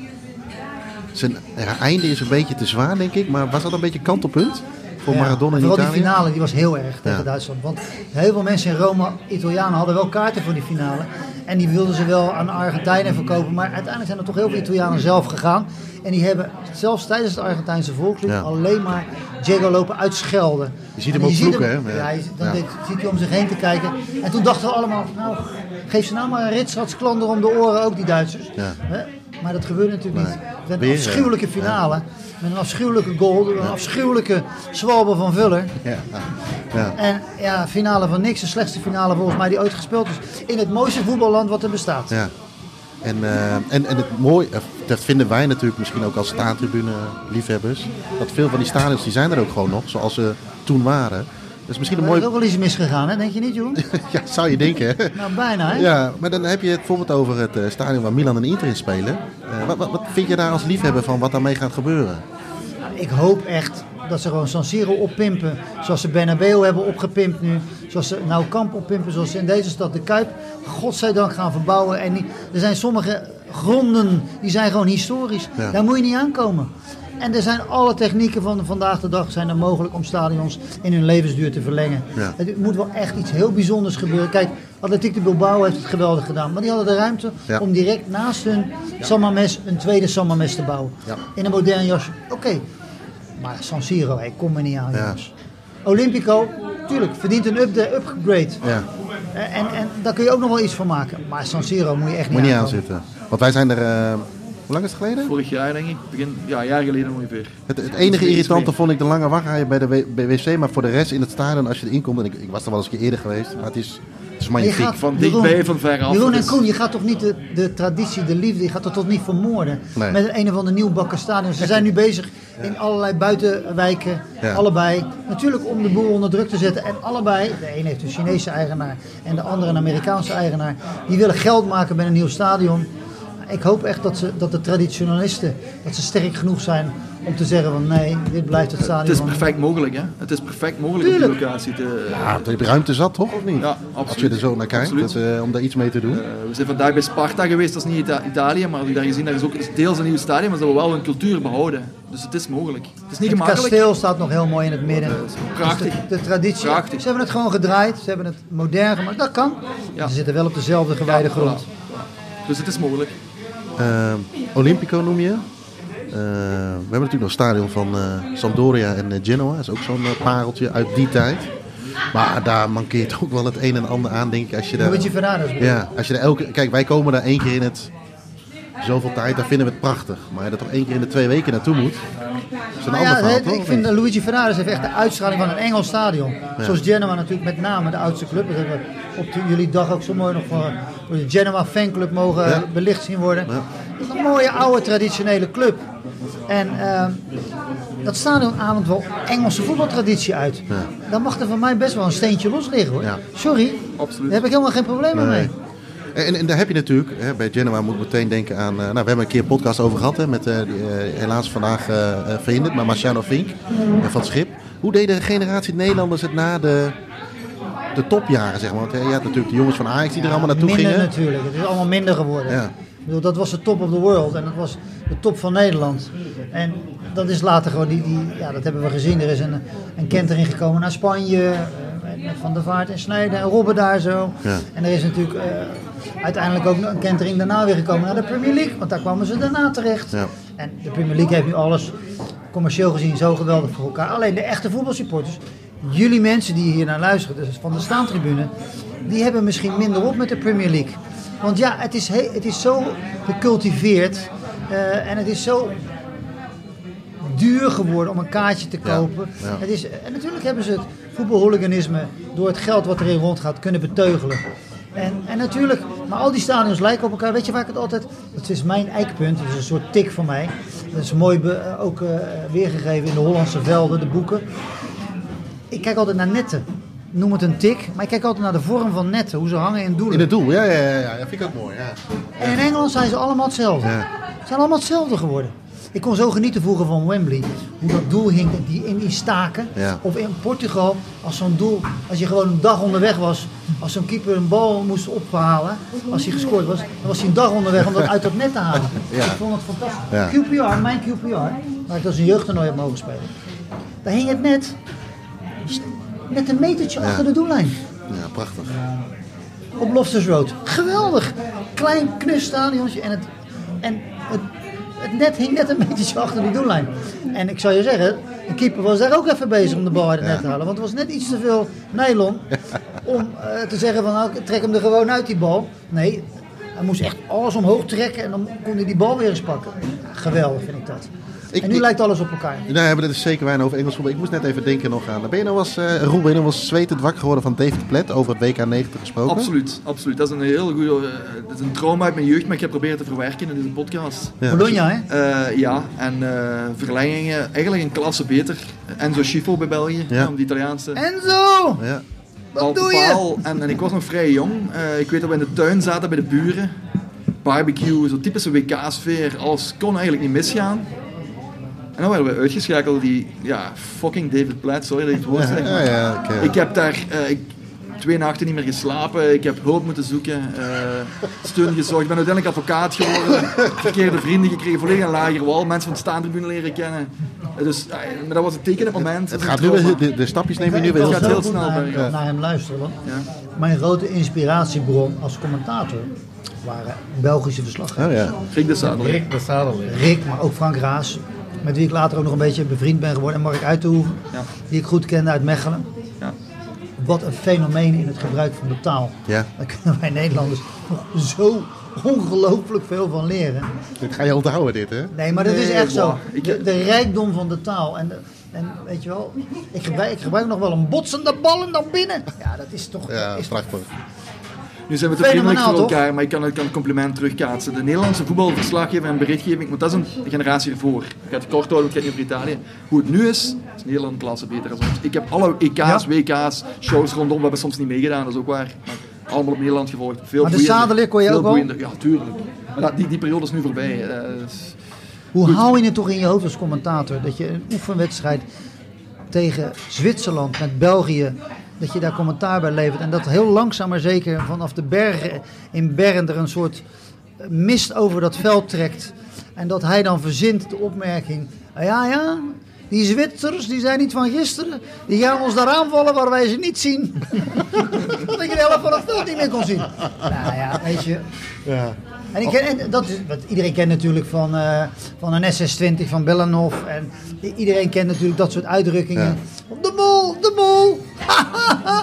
Zijn ja, einde is een beetje te zwaar, denk ik. Maar was dat een beetje kantelpunt voor ja, Maradona in Italië? Vooral die finale, die was heel erg tegen ja. Duitsland. Want heel veel mensen in Rome, Italianen, hadden wel kaarten voor die finale. En die wilden ze wel aan de Argentijnen verkopen. Maar uiteindelijk zijn er toch heel veel Italianen zelf gegaan. En die hebben zelfs tijdens de Argentijnse volkslied ja. alleen maar Diego lopen uitschelden. Je ziet hem ook vloeken, hè? Ja, ja, dan ja. Deed, ziet hij om zich heen te kijken. En toen dachten we allemaal, nou, geef ze nou maar een ritsratsklander om de oren, ook die Duitsers. Ja. Maar dat gebeurde natuurlijk nee. niet. Het was een afschuwelijke finale. Ja. Met een afschuwelijke goal, een afschuwelijke zwalbe van Vuller. Ja. Ja. En ja, finale van niks. De slechtste finale volgens mij die ooit gespeeld is. In het mooiste voetballand wat er bestaat. Ja. En, uh, en, en het mooie, dat vinden wij natuurlijk misschien ook als staantribune-liefhebbers. Dat veel van die stadions, die zijn er ook gewoon nog, zoals ze toen waren. Dat is misschien een mooi... Er is ook wel iets misgegaan, hè? Denk je niet, Jeroen? Ja, zou je denken, hè? Nou, bijna, hè? Ja, maar dan heb je het bijvoorbeeld over het uh, stadion waar Milan en Inter in spelen. Uh, wat, wat, wat vind je daar als liefhebber van wat daarmee gaat gebeuren? Nou, ik hoop echt dat ze gewoon San Siro oppimpen, zoals ze Bernabeu hebben opgepimpt nu. Zoals ze Nou Camp oppimpen, zoals ze in deze stad de Kuip, godzijdank, gaan verbouwen. En die, er zijn sommige gronden, die zijn gewoon historisch. Ja. Daar moet je niet aankomen. En er zijn alle technieken van vandaag de dag zijn er mogelijk om stadions in hun levensduur te verlengen. Ja. Het moet wel echt iets heel bijzonders gebeuren. Kijk, Athletic de Bilbao heeft het geweldig gedaan. Maar die hadden de ruimte ja. om direct naast hun ja. San Mamés een tweede San Mamés te bouwen. Ja. In een modern jasje. Oké. Okay. Maar San Siro, hey, kom er niet aan, jongens. Ja. Olympico, tuurlijk, verdient een upgrade. upgrade. Ja. En, en daar kun je ook nog wel iets van maken. Maar San Siro moet je echt niet, moet niet aanzitten. Want wij zijn er... Uh... Hoe lang is het geleden? Vorig jaar denk ik. Begin, ja, een jaar geleden ongeveer. Het, het enige irritante vond ik de lange wachtrij bij de wc. Maar voor de rest in het stadion, als je erin komt... En ik, ik was er wel eens een keer eerder geweest. Maar het is, het is magnifiek. Gaat, van dichtbij, van ver af. Jeroen en Koen, je gaat toch niet de, de traditie, de liefde... Je gaat er toch niet vermoorden? Nee. Met een, een of ander nieuwbakken stadion. Ze zijn nu bezig in allerlei buitenwijken. Ja. Allebei. Natuurlijk om de boel onder druk te zetten. En allebei, de een heeft een Chinese eigenaar... En de andere een Amerikaanse eigenaar. Die willen geld maken met een nieuw stadion... Ik hoop echt dat, ze, dat de traditionalisten dat ze sterk genoeg zijn om te zeggen van nee, dit blijft het stadion. Het is perfect mogelijk, hè? Het is perfect mogelijk Tuurlijk. Op die locatie te... Ja, je hebt ruimte zat, toch? Of niet? Ja, absoluut. Als je er zo naar kijkt, dat, uh, om daar iets mee te doen. Uh, we zijn vandaag bij Sparta geweest, dat is niet Ita- Italië, maar daar gezien, daar is ook deels een nieuw stadion, maar ze hebben wel een cultuur behouden. Dus het is mogelijk. Het is niet het gemakkelijk. Het kasteel staat nog heel mooi in het midden. Uh, prachtig. Dus de, de traditie. Prachtig. Ze hebben het gewoon gedraaid, ze hebben het modern gemaakt. Dat kan. Ja. Ze zitten wel op dezelfde gewijde ja, grond. Voilà. Dus het is mogelijk. Uh, Olympico noem je. Uh, we hebben natuurlijk nog het stadion van uh, Sampdoria en uh, Genoa. Dat is ook zo'n uh, pareltje uit die tijd. Maar daar mankeert ook wel het een en ander aan, denk ik. Als je daar, Luigi Ferraris. ja, als je er elke, kijk, wij komen daar één keer in het zoveel tijd, dan vinden we het prachtig. Maar dat er één keer in de twee weken naartoe moet, is een Nou ander ja, verhaal, het- toch? ik vind dat Luigi Ferraris heeft echt de uitstraling van een Engels stadion. Ja. Zoals Genoa natuurlijk met name de oudste club. Dat hebben we op de, jullie dag ook zo mooi nog voor, voor de Genoa fanclub mogen Ja. belicht zien worden. Ja. Dat is een mooie oude traditionele club. En uh, dat stadion ademt wel Engelse voetbaltraditie uit. Ja. Dan mag er van mij best wel een steentje los liggen hoor. Ja. Sorry, Absoluut. daar heb ik helemaal geen probleem Nee. mee. En, en daar heb je natuurlijk, hè, bij Genoa moet ik meteen denken aan... Uh, nou, we hebben een keer een podcast over gehad, hè, met uh, die, uh, helaas vandaag uh, uh, verhinderd, maar Marciano Fink uh, van het Schip. Hoe deed de generatie Nederlanders het na de, de topjaren, zeg maar? Want uh, je had natuurlijk de jongens van Ajax die er allemaal naartoe Minder gingen. natuurlijk, het is allemaal minder geworden. Ja. Ik bedoel, dat was de top of the world en dat was de top van Nederland. En dat is later gewoon, die, die, ja, dat hebben we gezien. Er is een, een kentering gekomen naar Spanje, uh, met Van der Vaart en Sneijder en Robben daar zo. Ja. En er is natuurlijk uh, uiteindelijk ook een kentering daarna weer gekomen naar de Premier League, want daar kwamen ze daarna terecht. Ja. En de Premier League heeft nu alles commercieel gezien zo geweldig voor elkaar. Alleen de echte voetbalsupporters, jullie mensen die hier naar luisteren, dus van de staantribune, die hebben misschien minder op met de Premier League. Want ja, het is, he- het is zo gecultiveerd uh, en het is zo duur geworden om een kaartje te kopen. Ja, ja. Het is, en natuurlijk hebben ze het voetbalhooliganisme door het geld wat erin rondgaat kunnen beteugelen. En, en natuurlijk, maar al die stadions lijken op elkaar. Weet je waar ik het altijd... Dat is mijn eikpunt, dat is een soort tik van mij. Dat is mooi be, ook uh, weergegeven in de Hollandse velden, de boeken. Ik kijk altijd naar netten. Noem het een tik, maar ik kijk altijd naar de vorm van netten. Hoe ze hangen in doelen. In het doel, ja, ja, ja, ja, dat vind ik ook mooi. Ja. En in Engeland zijn ze allemaal hetzelfde. Ja. Ze zijn allemaal hetzelfde geworden. Ik kon zo genieten vroeger van Wembley. Hoe dat doel hing die in die staken. Ja. Of in Portugal, als zo'n doel, als je gewoon een dag onderweg was. Als zo'n keeper een bal moest ophalen, als hij gescoord was, dan was hij een dag onderweg om dat uit dat net te halen. Ja. Ik vond het fantastisch. Ja. Q P R, mijn Q P R, waar ik als een jeugdtoernooi heb mogen spelen. Daar hing het net met een metertje Ja. achter de doellijn. Ja, prachtig. Op Loftus Road. Geweldig. Klein knus stadionnetje en het, en het, het net hing net een metertje achter die doellijn. En ik zou je zeggen, de keeper was daar ook even bezig om de bal uit het net te halen. Want het was net iets te veel nylon om uh, te zeggen van nou, trek hem er gewoon uit die bal. Nee, hij moest echt alles omhoog trekken en dan kon hij die bal weer eens pakken. Ja, geweldig vind ik dat. Ik, En nu ik, lijkt alles op elkaar. Nou, we hebben het dus zeker weinig over Engels voetbal. Ik moest net even denken nog aan. Ben je nou was, uh, Roel, ben je nou was zwetend wakker geworden van David Platt over het W K negentig gesproken? Absoluut, absoluut. Dat is een heel goede, uh, dat is een trauma uit mijn jeugd, maar ik heb proberen te verwerken in deze podcast. Ja. Bologna, hè? Uh, ja, en uh, verlengingen, eigenlijk een klasse beter. Enzo Schifo bij België, Ja. om de Italiaanse. Enzo! Ja. Wat doe je? Paal. En, en ik was nog vrij jong. Uh, ik weet dat we in de tuin zaten bij de buren. Barbecue, zo'n typische W K-sfeer. Alles kon eigenlijk niet misgaan. En dan werden we uitgeschakeld, die, ja, fucking David Platt, sorry dat ik het woord zeg. Ja, maar ja, ja, ik, uh, Ik heb daar uh, ik, twee nachten niet meer geslapen, ik heb hulp moeten zoeken, uh, steun gezocht. Ik ben uiteindelijk advocaat geworden, verkeerde vrienden gekregen, volledig een lager wal, mensen van de staantribune leren kennen. Uh, dus, uh, maar dat was het teken op het moment. Het Dat gaat is een nu trauma. weer, de, de stapjes neem je nu Ik weer kan Het heel gaat zo heel goed snel naar, bij, ja. naar hem luisteren. Want Ja. mijn grote inspiratiebron als commentator waren Belgische verslaggevers. Oh, ja. Rick de Zadel. Rick de Zadel. Rick, maar ook Frank Raas, met wie ik later ook nog een beetje bevriend ben geworden. En Mark Uitenhoeven, Ja. die ik goed kende uit Mechelen. Ja. Wat een fenomeen in het gebruik van de taal. Ja. Daar kunnen wij Nederlanders nog zo ongelooflijk veel van leren. Dit ga je onthouden, dit, hè? Nee, maar dat is Nee, echt zo. wow. Ik- De, de rijkdom van de taal. En, de- en weet je wel, ik gebruik, ik gebruik nog wel een botsende bal en dan binnen. Ja, dat is toch... Ja, is prachtig. Nu zijn we te vriendelijk Fenomenaal, voor toch? elkaar, maar ik kan, ik kan een compliment terugkaatsen. De Nederlandse voetbalverslaggever en berichtgeving, want dat is een generatie ervoor. Ik ga het kort houden, want het gaat niet over Italië. Hoe het nu is, is Nederland een klasse beter dan ons. Ik heb alle E K's, Ja. W K's, shows rondom, we hebben soms niet meegedaan, dat is ook waar. Maar allemaal op Nederland gevolgd. Veel Maar de boeiender, Zadeler kon je veel ook wel? boeiender. Ja, tuurlijk. Maar dat, die, die periode is nu voorbij. Uh, is- Hoe hou je het toch in je hoofd als commentator dat je een oefenwedstrijd tegen Zwitserland met België, dat je daar commentaar bij levert en dat heel langzaam maar zeker vanaf de bergen in Bern er een soort mist over dat veld trekt en dat hij dan verzint de opmerking, ah, ja ja, die Zwitsers die zijn niet van gisteren, die gaan ons daar aanvallen waar wij ze niet zien. Dat je de helft van het veld niet meer kon zien. Nou ja, weet je. Ja. En, ik ken, en dat is, wat iedereen kent natuurlijk van, uh, van een S S twintig van Belanov. En i- iedereen kent natuurlijk dat soort uitdrukkingen. Ja. Op de bol, op de bol.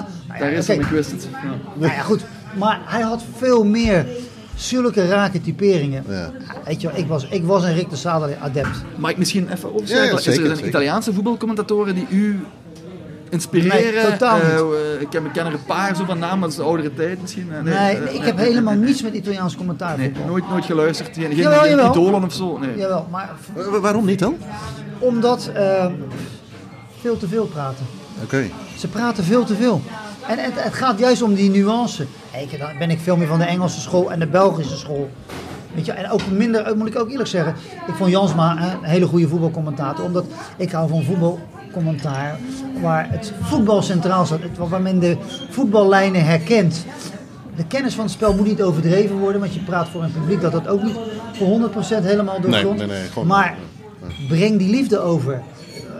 Daar is Oké. hem, ik wist het. Ja. Nou ja, goed. Maar hij had veel meer zulke rake typeringen. Ja. Weet je wel, ik was, ik was een Rick de Sadel adept. Mag ik misschien even Ja, opschrijven? ja, zeker, is er een zeker. Italiaanse voetbalcommentatoren die u inspireren? Nee, totaal niet. Uh, uh, ik, ken, ik ken er een paar zo van naam, maar dat is de oudere tijd misschien. Uh, Nee, nee, nee, uh, ik heb nee, helemaal nee, niets met Italiaans commentaar. Nee, nooit, nooit geluisterd. Geen, geen, Jawel, geen jawel. idolen of zo. Nee. Jawel, maar Wa- Waarom niet dan? omdat uh, veel te veel praten. Oké. Okay. Ze praten veel te veel. En het, het gaat juist om die nuance. Kijk, dan ben ik veel meer van de Engelse school en de Belgische school. Weet je, en ook minder, moet ik ook eerlijk zeggen, ik vond Jansma een hele goede voetbalcommentator. Omdat ik hou van voetbalcommentaar waar het voetbal centraal staat. Waar men de voetballijnen herkent. De kennis van het spel moet niet overdreven worden, want je praat voor een publiek dat dat ook niet voor honderd procent helemaal doorgrondt. Nee, nee, nee, gewoon- maar breng die liefde over. Uh,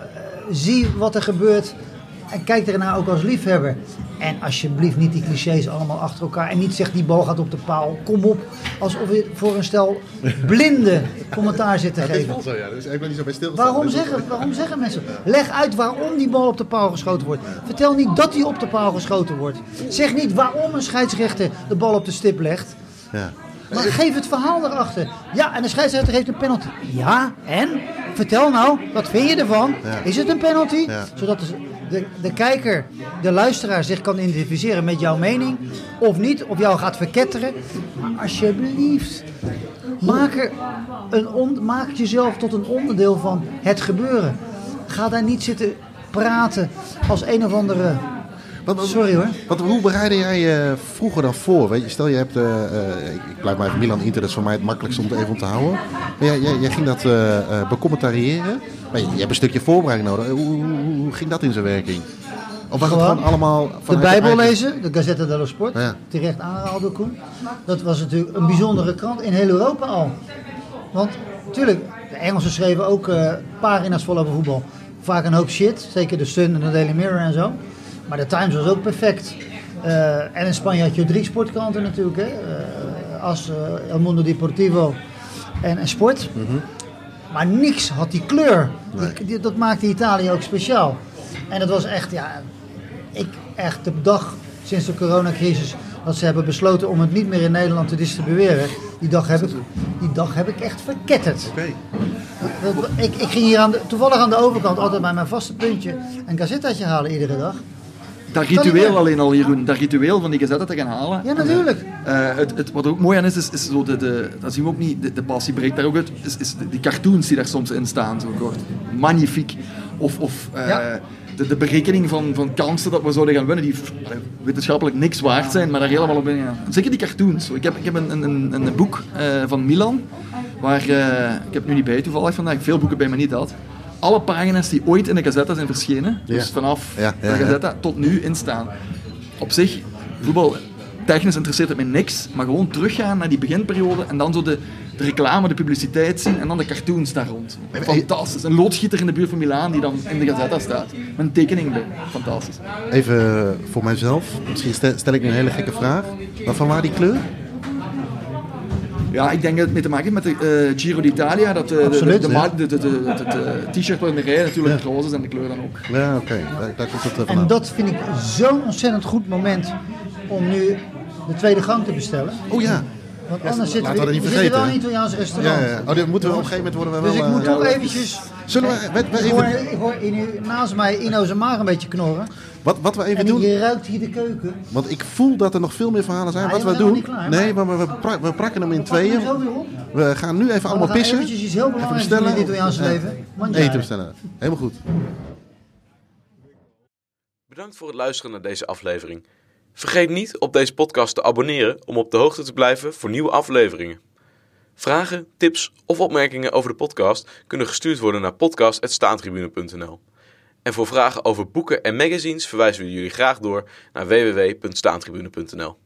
zie wat er gebeurt en kijk ernaar ook als liefhebber. En alsjeblieft niet die clichés allemaal achter elkaar. En niet zeg die bal gaat op de paal. Kom op, alsof je voor een stel blinde commentaar zit te Ja, het is geven. wel zo, ja. Dus ik ben niet zo bij stilgestaan. Waarom Dus- zeggen, waarom zeggen mensen? Leg uit waarom die bal op de paal geschoten wordt. Vertel niet dat die op de paal geschoten wordt. Zeg niet waarom een scheidsrechter de bal op de stip legt. Ja. Maar geef het verhaal erachter. Ja, en de scheidsrechter heeft een penalty. Ja, en? Vertel nou, wat vind je ervan? Ja. Is het een penalty? Ja. Zodat de, de, de kijker, de luisteraar zich kan identificeren met jouw mening. Of niet, of jou gaat verketteren. Maar alsjeblieft, maak, er een on, maak jezelf tot een onderdeel van het gebeuren. Ga daar niet zitten praten als een of andere... Wat, wat, Sorry hoor. Wat, hoe bereidde jij je vroeger dan voor? Weet je, stel je hebt, uh, uh, ik blijf maar even Milan Inter, dat is voor mij het makkelijkste om het even te houden. Maar jij, jij, jij ging dat uh, uh, becommentariëren. Maar je, je hebt een stukje voorbereiding nodig. Hoe, hoe, hoe ging dat in zijn werking? Of was Gewoon het gewoon allemaal... De Bijbel lezen, de Gazzetta dello Sport, ja. terecht aangehaald door Koen. Dat was natuurlijk een bijzondere krant in heel Europa al. Want natuurlijk, de Engelsen schreven ook uh, pagina's vol over voetbal. Vaak een hoop shit, zeker de Sun en de Daily Mirror en zo. Maar de Times was ook perfect. Uh, en in Spanje had je drie sportkranten natuurlijk. Hè? Uh, As, uh, El Mundo Deportivo en, en Sport. Mm-hmm. Maar niks had die kleur. Nee. Die, die, dat maakte Italië ook speciaal. En dat was echt, ja, ik echt de dag sinds de coronacrisis dat ze hebben besloten om het niet meer in Nederland te distribueren. Die dag heb ik, die dag heb ik echt verketterd. Okay. Ik, ik ging hier aan de, toevallig aan de overkant altijd bij mijn vaste puntje een gazettaatje halen iedere dag. Dat ritueel alleen al, Jeroen, dat ritueel van die gazette te gaan halen. Ja, natuurlijk. Uh, het, het, wat er ook mooi aan is, is, is zo de, de, dat zien we ook niet, de, de passie breekt daar ook uit, is, is de, die cartoons die daar soms in staan, zo kort. Magnifiek. Of, of uh, ja. de, de berekening van, van kansen dat we zouden gaan winnen, die allee, wetenschappelijk niks waard zijn, maar daar helemaal op in gaan. Zeker die cartoons. Ik heb, ik heb een, een, een boek uh, van Milan, waar, uh, ik heb nu niet bij toevallig vandaag, veel boeken bij me niet had. Alle pagina's die ooit in de Gazzetta zijn verschenen, ja. dus vanaf ja, ja, de Gazzetta ja. tot nu instaan. Op zich, voetbal technisch interesseert het me niks, maar gewoon teruggaan naar die beginperiode en dan zo de, de reclame, de publiciteit zien en dan de cartoons daar rond. Fantastisch. Een loodgieter in de buurt van Milaan die dan in de Gazzetta staat. Met een tekening bij. Fantastisch. Even voor mijzelf, misschien stel ik nu een hele gekke vraag. Maar van waar die kleur? Ja, ik denk dat het mee te maken heeft met de uh, Giro d'Italia. Dat uh, Absoluut, de, de, ja. de, de, de, de, de t-shirt in de rij natuurlijk ja. roze is en de kleur dan ook. Ja, oké. Okay. Daar, daar komt het uh, En dat vind ik zo'n ontzettend goed moment om nu de tweede gang te bestellen. Oh ja. Want ja, anders zitten we, we, we we zitten wel in een Italiaans restaurant. Ja, ja. Oh, dit moeten we op een gegeven moment worden we dus wel... Dus ik moet uh, toch ja, eventjes... Zullen we, we, we ik, hoor, even... ik hoor in, naast mij Ino zijn maag een beetje knorren. Wat, wat we even en doen... je ruikt hier de keuken. Want ik voel dat er nog veel meer verhalen zijn. Ja, wat we doen... Klaar, nee, maar we, we, pra, we prakken hem in tweeën. We gaan nu even maar allemaal pissen. We gaan eventjes iets heel belangrijks doen in het Italiaanse leven. Mangiare. Eten bestellen. Helemaal goed. Bedankt voor het luisteren naar deze aflevering. Vergeet niet op deze podcast te abonneren om op de hoogte te blijven voor nieuwe afleveringen. Vragen, tips of opmerkingen over de podcast kunnen gestuurd worden naar podcast apenstaartje staantribune punt n l. En voor vragen over boeken en magazines verwijzen we jullie graag door naar w w w punt staantribune punt n l.